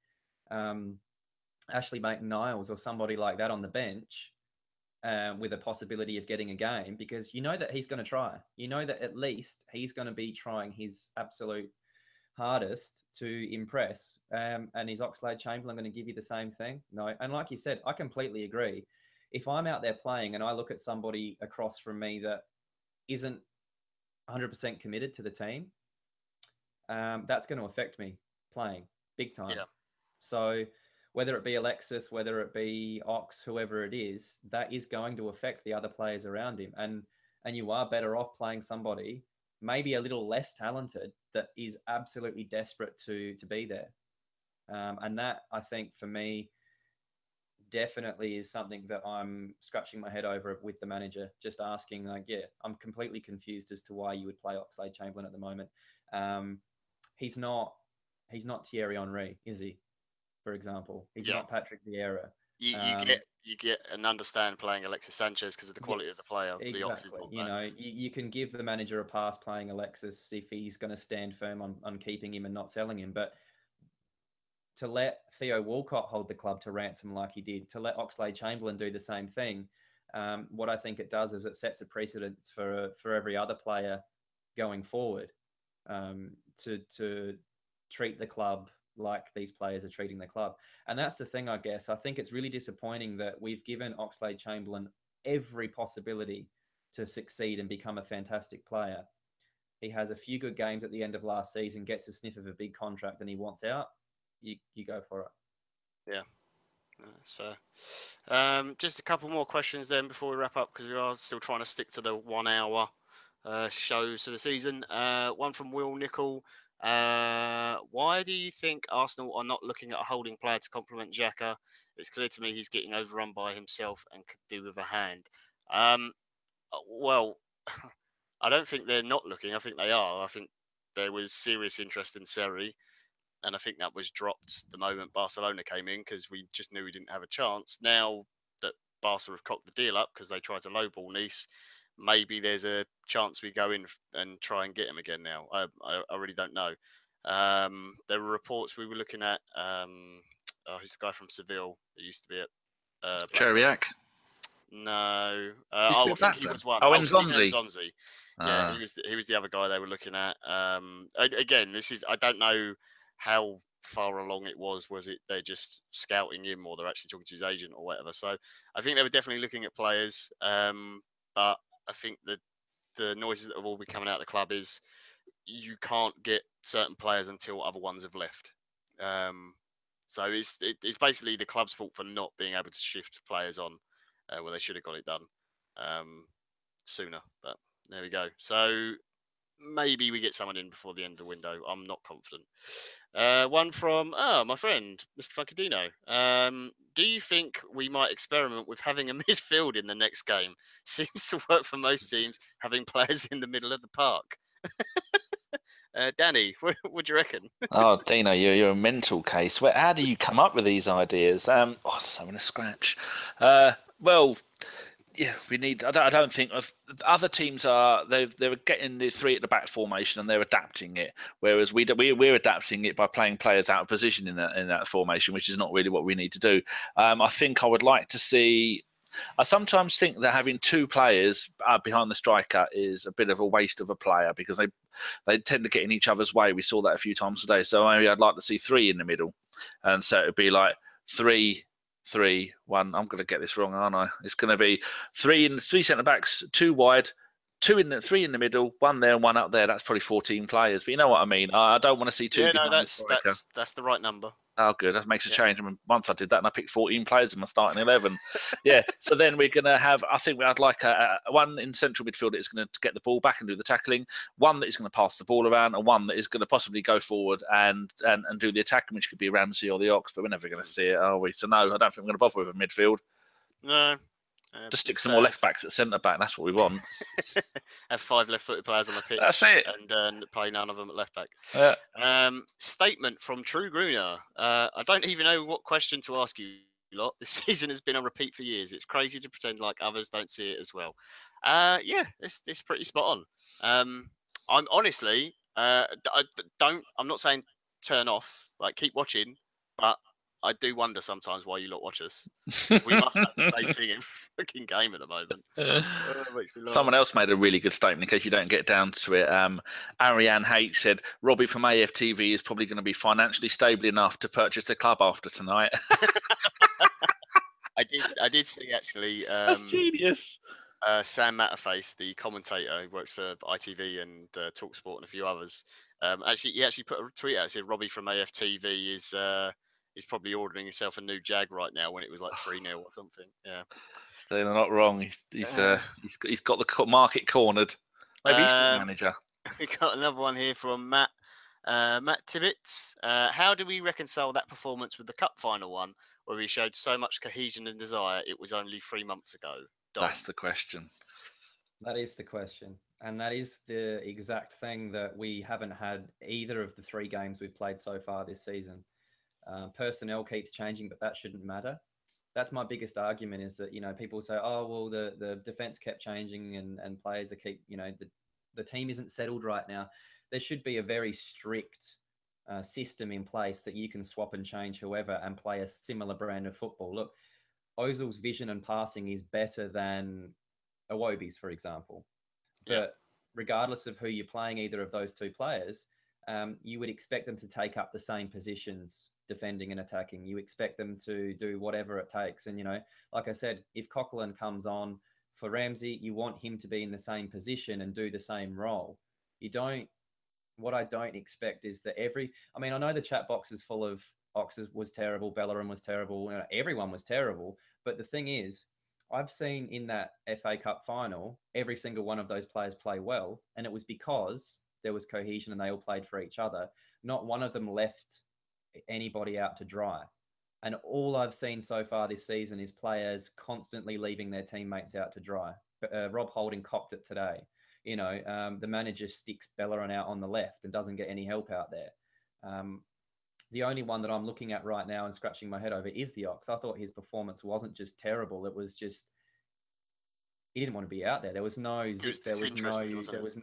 Ashley Maitland-Niles or somebody like that on the bench with a possibility of getting a game, because you know that he's going to try. You know that at least he's going to be trying his absolute hardest to impress. And is Oxlade-Chamberlain going to give you the same thing? No. And like you said, I completely agree. If I'm out there playing and I look at somebody across from me that isn't 100% committed to the team, that's going to affect me playing big time. Yeah. So whether it be Alexis, whether it be Ox, whoever it is, that is going to affect the other players around him. And you are better off playing somebody maybe a little less talented that is absolutely desperate to be there. And that, I think, for me, definitely is something that I'm scratching my head over with the manager, just asking, like, yeah, I'm completely confused as to why you would play Oxlade-Chamberlain at the moment. He's not Thierry Henry, is he? For example, he's not Patrick Vieira. You get and understand playing Alexis Sanchez because of the quality of the player. Exactly. You know, you can give the manager a pass playing Alexis if he's going to stand firm on keeping him and not selling him. But to let Theo Walcott hold the club to ransom like he did, to let Oxlade-Chamberlain do the same thing, what I think it does is it sets a precedence for every other player going forward to treat the club like these players are treating the club. And that's the thing, I guess. I think it's really disappointing that we've given Oxlade-Chamberlain every possibility to succeed and become a fantastic player. He has a few good games at the end of last season, gets a sniff of a big contract, and he wants out. You go for it. Yeah, that's fair. Just a couple more questions then before we wrap up, because we are still trying to stick to the 1 hour shows for the season. One from Will Nickel. Why do you think Arsenal are not looking at a holding player to complement Xhaka? It's clear to me he's getting overrun by himself and could do with a hand. Well, I don't think they're not looking. I think they are. I think there was serious interest in Seri, and I think that was dropped the moment Barcelona came in because we just knew we didn't have a chance. Now that Barca have cocked the deal up because they tried to lowball Nice, maybe there's a chance we go in and try and get him again now. I really don't know. There were reports we were looking at. Who's the guy from Seville who used to be at Cheriak? No. I think he was one. Nzonzi. Yeah, he was the other guy they were looking at. Again, I don't know how far along it was. Was it they're just scouting him, or they're actually talking to his agent, or whatever? So I think they were definitely looking at players. But I think that the noises that have all been coming out of the club is you can't get certain players until other ones have left. So it's basically the club's fault for not being able to shift players on where they should have got it done sooner. But there we go. So maybe we get someone in before the end of the window. I'm not confident. One from my friend, Mr. Funkadino. Do you think we might experiment with having a midfield in the next game? Seems to work for most teams, having players in the middle of the park. Danny, what do you reckon? Oh, Dino, you're a mental case. How do you come up with these ideas? So I'm going to scratch. Well, yeah, we need. I don't think other teams are. They're getting the three at the back formation and they're adapting it, whereas we're adapting it by playing players out of position in that formation, which is not really what we need to do. I think I would like to see. I sometimes think that having two players behind the striker is a bit of a waste of a player because they tend to get in each other's way. We saw that a few times today. So maybe I'd like to see 3 in the middle, and so it'd be like 3, 3, 1. I'm going to get this wrong, aren't I? It's going to be 3 centre backs, 2 wide, 3 in the middle, 1 there and 1 up there. That's probably 14 players. But you know what I mean. I don't want to see 2 Yeah, behind no, the striker. that's the right number. Oh, good. That makes a Yeah. change. I mean, once I did that, and I picked 14 players in my starting 11. Yeah. So then we're going to have, I think I'd like a one in central midfield that is going to get the ball back and do the tackling, one that is going to pass the ball around, and one that is going to possibly go forward and do the attacking, which could be Ramsey or the Ox, but we're never going to see it, are we? So no, I don't think we're going to bother with a midfield. No. Just stick some more left backs at centre back. That's what we want. Have 5 left-footed players on the pitch. That's it. And play none of them at left back. Yeah. Statement from True Gruner. I don't even know what question to ask you lot. This season has been on repeat for years. It's crazy to pretend like others don't see it as well. Yeah, it's pretty spot on. I'm honestly, I'm not saying turn off. Like keep watching, but I do wonder sometimes why you lot watch us. We must have the same thing in fucking game at the moment. It makes me laugh. Someone else made a really good statement in case you don't get down to it. Ariane H said, Robbie from AFTV is probably going to be financially stable enough to purchase the club after tonight. I did see actually. That's genius. Sam Matterface, the commentator who works for ITV and Talksport and a few others, he actually put a tweet out. It said Robbie from AFTV is probably ordering himself a new Jag right now when it was like 3-0 or something. Yeah, so they're not wrong. He's got the market cornered. Maybe he's the manager. We got another one here from Matt Tibbetts. How do we reconcile that performance with the cup final one, where we showed so much cohesion and desire? It was only 3 months ago. Dom. That's the question. That is the question. And that is the exact thing that we haven't had either of the 3 games we've played so far this season. Personnel keeps changing, but that shouldn't matter. That's my biggest argument is that, people say, oh, well, the defense kept changing and players are the team isn't settled right now. There should be a very strict system in place that you can swap and change whoever and play a similar brand of football. Look, Ozil's vision and passing is better than Iwobi's, for example. But regardless of who you're playing, either of those 2 players, you would expect them to take up the same positions, defending and attacking. You expect them to do whatever it takes. And, like I said, if Coquelin comes on for Ramsey, you want him to be in the same position and do the same role. What I don't expect is that I know the chat box is full of Oxes was terrible, Bellerin was terrible, everyone was terrible. But the thing is, I've seen in that FA Cup final, every single one of those players play well. And it was because there was cohesion and they all played for each other. Not one of them left anybody out to dry. And all I've seen so far this season is players constantly leaving their teammates out to dry. Rob Holding copped it today. The manager sticks Bellerin out on the left and doesn't get any help out there. The only one that I'm looking at right now and scratching my head over is the Ox. I thought his performance wasn't just terrible. It was just, he didn't want to be out there. There was no zip. There was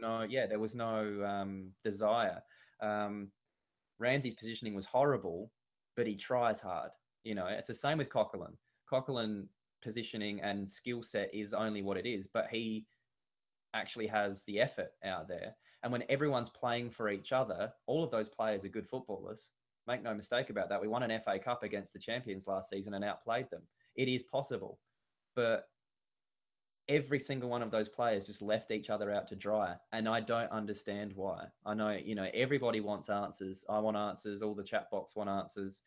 no desire. Ramsey's positioning was horrible, but he tries hard. It's the same with Coquelin. Coquelin positioning and skill set is only what it is, but he actually has the effort out there. And when everyone's playing for each other, all of those players are good footballers. Make no mistake about that. We won an FA Cup against the champions last season and outplayed them. It is possible. But every single one of those players just left each other out to dry. And I don't understand why. I know, everybody wants answers. I want answers. All the chat box want answers.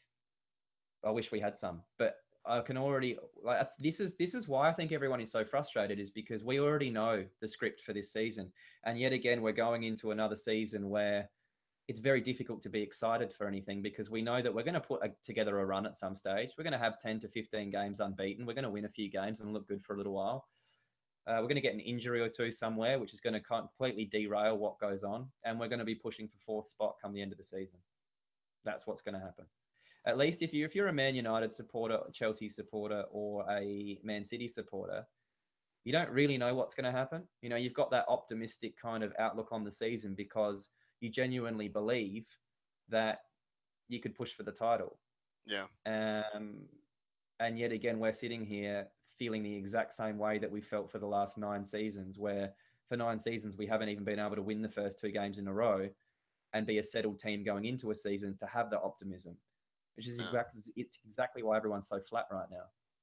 I wish we had some. But I can already, this is why I think everyone is so frustrated, is because we already know the script for this season. And yet again, we're going into another season where it's very difficult to be excited for anything, because we know that we're going to put together a run at some stage. We're going to have 10 to 15 games unbeaten. We're going to win a few games and look good for a little while. We're going to get an injury or 2 somewhere, which is going to completely derail what goes on. And we're going to be pushing for 4th spot come the end of the season. That's what's going to happen. At least if you're a Man United supporter, a Chelsea supporter, or a Man City supporter, you don't really know what's going to happen. You've got that optimistic kind of outlook on the season because you genuinely believe that you could push for the title. Yeah. And yet again, we're sitting here feeling the exact same way that we felt for the last 9 seasons, where for 9 seasons, we haven't even been able to win the first 2 games in a row and be a settled team going into a season to have the optimism, which is it's exactly why everyone's so flat right now.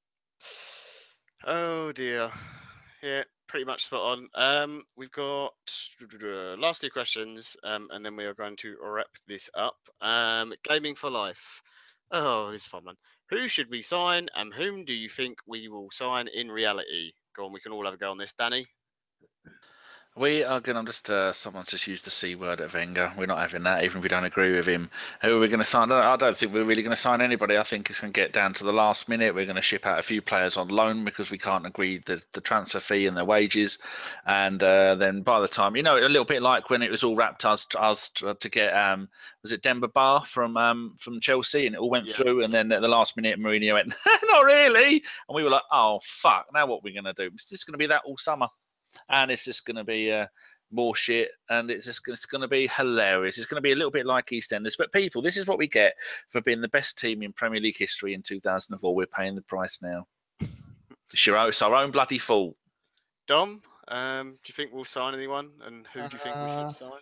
Oh dear. Yeah, pretty much spot on. We've got last 2 questions, and then we are going to wrap this up. Gaming for life. Oh, this is fun one. Who should we sign, and whom do you think we will sign in reality? Go on, we can all have a go on this, Danny. We are going to someone's just used the C word at Wenger. We're not having that, even if we don't agree with him. Who are we going to sign? I don't think we're really going to sign anybody. I think it's going to get down to the last minute. We're going to ship out a few players on loan because we can't agree the transfer fee and their wages. And then by the time, a little bit like when it was all wrapped us to get, was it Demba Ba from Chelsea? And it all went through. And then at the last minute, Mourinho went, not really. And we were like, oh, fuck, now what are we going to do? It's just going to be that all summer. And it's just going to be more shit, and it's going to be hilarious. It's going to be a little bit like EastEnders. But people, this is what we get for being the best team in Premier League history in 2004. We're paying the price now. It's our own bloody fault. Dom, do you think we'll sign anyone, and who do you think we should sign?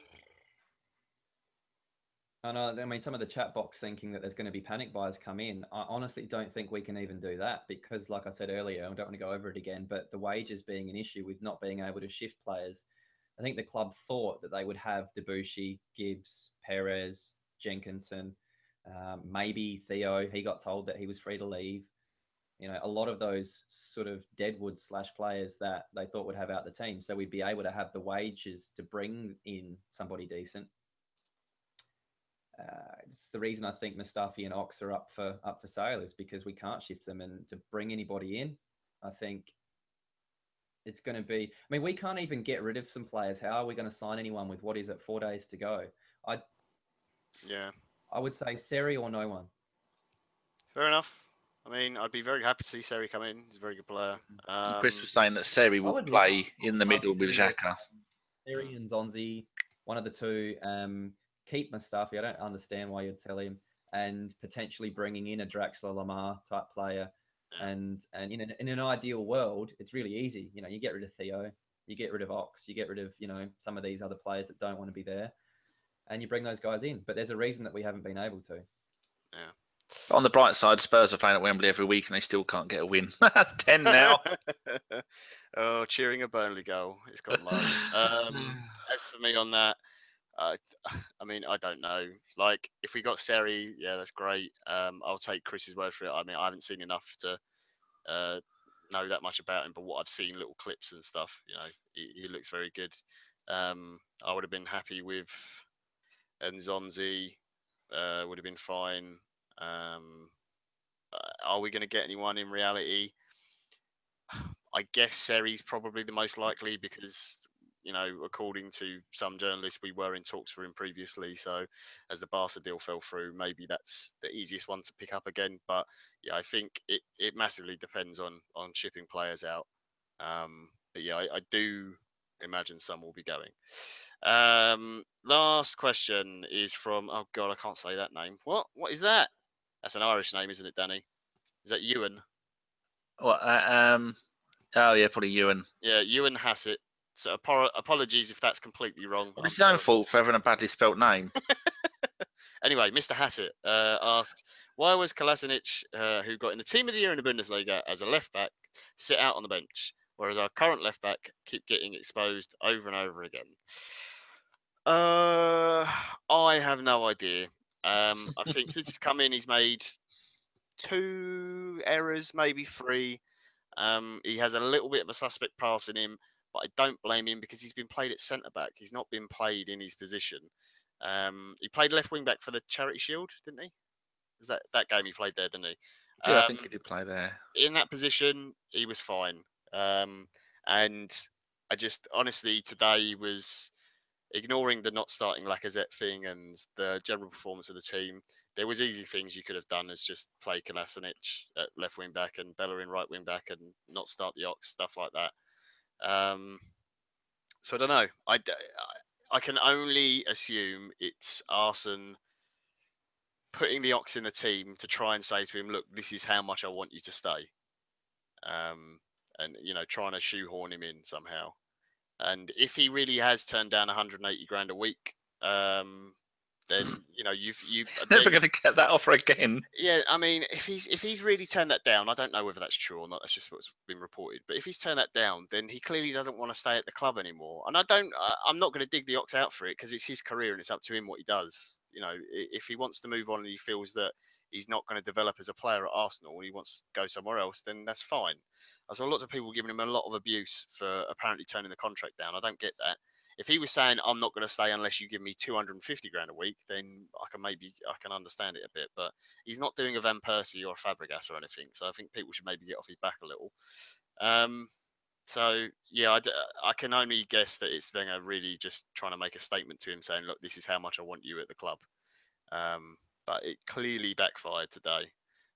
I know. I mean, some of the chat box thinking that there's going to be panic buys come in. I honestly don't think we can even do that because, like I said earlier, I don't want to go over it again, but the wages being an issue with not being able to shift players. I think the club thought that they would have Debuchy, Gibbs, Perez, Jenkinson, maybe Theo. He got told that he was free to leave. A lot of those sort of deadwood / players that they thought would have out the team. So we'd be able to have the wages to bring in somebody decent. It's the reason I think Mustafi and Ox are up for sale is because we can't shift them, and to bring anybody in, I think it's going to be. I mean, we can't even get rid of some players. How are we going to sign anyone with 4 days to go? I would say Seri or no one. Fair enough. I mean, I'd be very happy to see Seri come in. He's a very good player. Chris was saying that Seri will play in the middle with Xhaka. Seri and Zonzi, one of the two. Keep Mustafi. I don't understand why you'd sell him, and potentially bringing in a Draxler Lamar type player. Yeah. And in an ideal world, it's really easy. You get rid of Theo, you get rid of Ox, you get rid of some of these other players that don't want to be there, and you bring those guys in. But there's a reason that we haven't been able to. Yeah. But on the bright side, Spurs are playing at Wembley every week, and they still can't get a win. 10 now. Oh, cheering a Burnley goal. It's gone low. As for me on that. I mean, I don't know. Like, if we got Seri, yeah, that's great. I'll take Chris's word for it. I mean, I haven't seen enough to know that much about him, but what I've seen, little clips and stuff, he looks very good. I would have been happy with Nzonzi. Would have been fine. Are we going to get anyone in reality? I guess Seri's probably the most likely because according to some journalists, we were in talks for him previously. So as the Barca deal fell through, maybe that's the easiest one to pick up again. But yeah, I think it massively depends on shipping players out. But yeah, I do imagine some will be going. Last question is from, oh God, I can't say that name. What is that? That's an Irish name, isn't it, Danny? Is that Ewan? What? Oh yeah, probably Ewan. Yeah, Ewan Hassett. So apologies if that's completely wrong. Well, it's his own fault for having a badly spelt name. Anyway, Mr. Hassett asks, why was Kolasinac, who got in the team of the year in the Bundesliga as a left back, sit out on the bench, whereas our current left back keep getting exposed over and over again? I have no idea. I think since he's come in, he's made 2 errors, maybe 3. He has a little bit of a suspect pass in him, but I don't blame him because he's been played at centre back. He's not been played in his position. He played left wing back for the Charity Shield, didn't he? Was that game he played there, didn't he? Yeah, I think he did play there. In that position, he was fine. And I just honestly today was ignoring the not starting Lacazette thing and the general performance of the team. There was easy things you could have done as just play Kolasinac at left wing back and Bellerin right wing back and not start the Ox, stuff like that. So I don't know. I can only assume it's Arsene putting the Ox in the team to try and say to him, look, this is how much I want you to stay. And, trying to shoehorn him in somehow. And if he really has turned down 180 grand a week, then you've He's never going to get that offer again. Yeah, I mean, if he's really turned that down, I don't know whether that's true or not. That's just what's been reported. But if he's turned that down, then he clearly doesn't want to stay at the club anymore. And I'm not going to dig the ox out for it because it's his career and it's up to him what he does. If he wants to move on and he feels that he's not going to develop as a player at Arsenal and he wants to go somewhere else, then that's fine. I saw lots of people giving him a lot of abuse for apparently turning the contract down. I don't get that. If he was saying, I'm not going to stay unless you give me 250 grand a week, then I can understand it a bit. But he's not doing a Van Persie or a Fabregas or anything. So I think people should maybe get off his back a little. So, yeah, I can only guess that it's Wenger really just trying to make a statement to him saying, look, this is how much I want you at the club. But it clearly backfired today.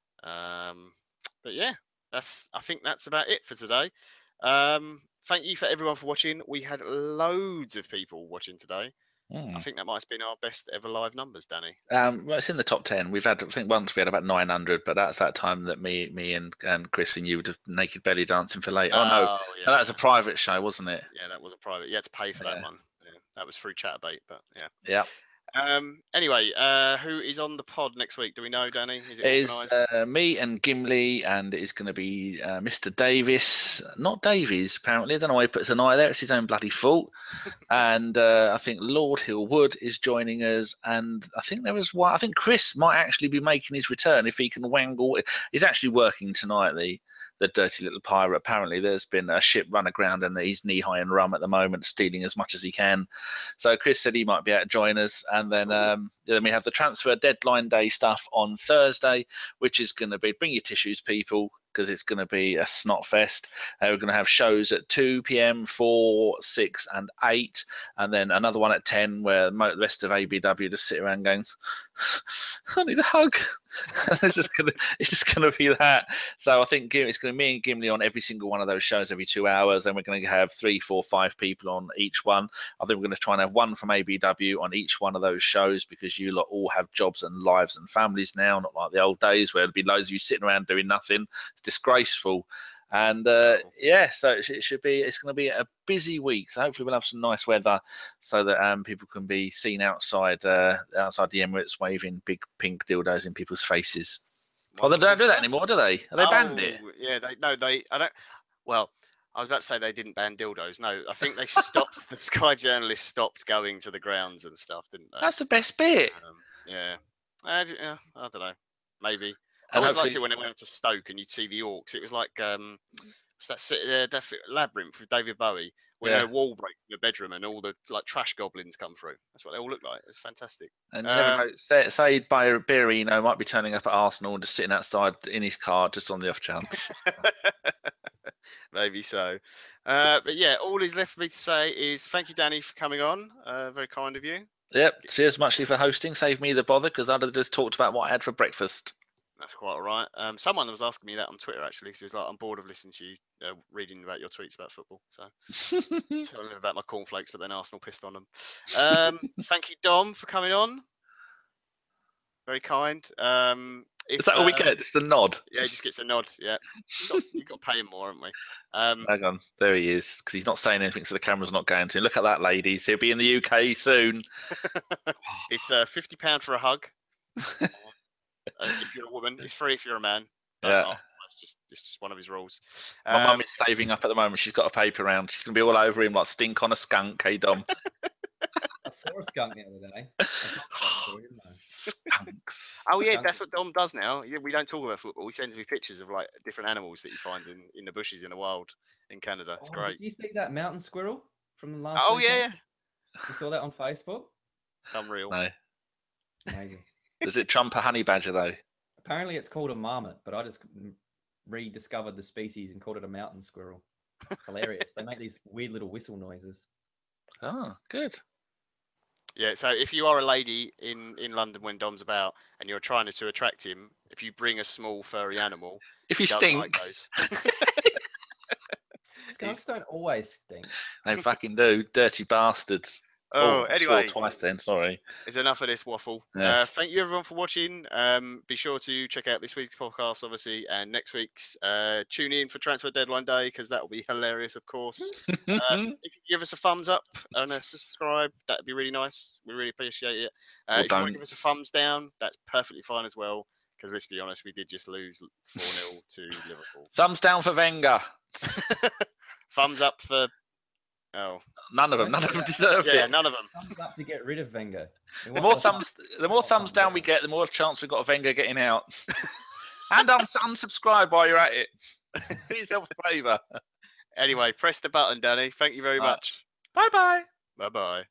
But yeah, I think that's about it for today. Thank you for everyone for watching. We had loads of people watching today. I think that might have been our best ever live numbers, Danny. Well, it's in the top 10. We've had, I think once we had about 900, but that's that time that me and Chris and you would have naked belly dancing for late. Oh no, yeah, that was a private show, wasn't it? Yeah, that was a private. You had to pay for that one. Yeah, that was through Chatterbait, but yeah. Yeah. Anyway, who is on the pod next week? Do we know, Danny? Is it organised? Me and Gimli, and it's going to be Mr. Davis, not Davies. Apparently, I don't know why he puts an I there. It's his own bloody fault. And I think Lord Hillwood is joining us, and I think there was one. I think Chris might actually be making his return if he can wangle. He's actually working tonight. The dirty little pirate. Apparently, there's been a ship run aground and he's knee-high in rum at the moment, stealing as much as he can. So Chris said he might be able to join us. And then we have the transfer deadline day stuff on Thursday, which is going to be bring your tissues, people, because it's going to be a snot fest. We're going to have shows at 2 p.m, 4, 6, and 8, and then another one at 10 where the rest of ABW just sit around going, I need a hug. It's just going to be that. So I think it's going to be me and Gimli on every single one of those shows every 2 hours, and we're going to have 3, 4, 5 people on each one. I think we're going to try and have one from ABW on each one of those shows because you lot all have jobs and lives and families now, not like the old days where there'd be loads of you sitting around doing nothing. It's disgraceful. And so it's going to be a busy week. So hopefully we'll have some nice weather so that people can be seen outside the Emirates waving big pink dildos in people's faces. Well, they don't do that anymore, do they? Are they banned it? Yeah, I don't. Well, I was about to say they didn't ban dildos. No, I think they stopped. The Sky journalists stopped going to the grounds and stuff, didn't they? That's the best bit. I don't know. Maybe. I always liked it when it went to Stoke and you'd see the orcs. It was like what's that Labyrinth with David Bowie, when a wall breaks in the bedroom and all the like trash goblins come through. That's what they all look like. It's fantastic. And you never know, say Berino might be turning up at Arsenal and just sitting outside in his car just on the off chance. Maybe so. But yeah, all is left for me to say is thank you, Danny, for coming on. Very kind of you. Yep. Cheers, Muchley, for hosting. Save me the bother because I'd have just talked about what I had for breakfast. That's quite all right. Someone was asking me that on Twitter actually. So it's like I'm bored of listening to you reading about your tweets about football. So telling them about my cornflakes, but then Arsenal pissed on them. Thank you, Dom, for coming on. Very kind. Is that all we get? Just a nod? Yeah, he just gets a nod. Yeah, you've got to pay him more, haven't we? Hang on, there he is, because he's not saying anything, so the camera's not going to. Look at that, ladies. He'll be in the UK soon. It's £50 for a hug. If you're a woman, it's free if you're a man. Yeah. It's just one of his rules. My mum is saving up at the moment. She's got a paper round. She's going to be all over him like stink on a skunk, hey, Dom? I saw a skunk the other day. Skunks. Oh, yeah, that's what Dom does now. We don't talk about football. He sends me pictures of like different animals that he finds in the bushes in the wild in Canada. It's great. Did you see that mountain squirrel from the last weekend? Yeah. You saw that on Facebook? It's unreal. No. Amazing. Does it trump a honey badger, though? Apparently it's called a marmot, but I just rediscovered the species and called it a mountain squirrel. Hilarious. They make these weird little whistle noises. Oh, good. Yeah, so if you are a lady in London when Dom's about and you're trying to attract him, if you bring a small furry animal, if you stink, like those. Skunks don't always stink. They fucking do, dirty bastards. Oh, I swore anyway, twice then. Sorry. it's enough of this waffle. Yes. Thank you everyone for watching. Be sure to check out this week's podcast, obviously, and next week's. Tune in for Transfer Deadline Day because that will be hilarious, of course. If you give us a thumbs up and a subscribe, that'd be really nice. We really appreciate it. Or If you want don't. to give us a thumbs down, that's perfectly fine as well. Because let's be honest, we did just lose 4-0 to Liverpool. Thumbs down for Wenger. Thumbs up for. Oh, None of them. None of them deserved yeah, it. none of them. Thumbs up to get rid of Wenger. The more thumbs down we get, the more chance we've got of Wenger getting out. And unsubscribe while you're at it. Do yourself a favour. Anyway, press the button, Danny. Thank you very much. Bye bye. Bye bye.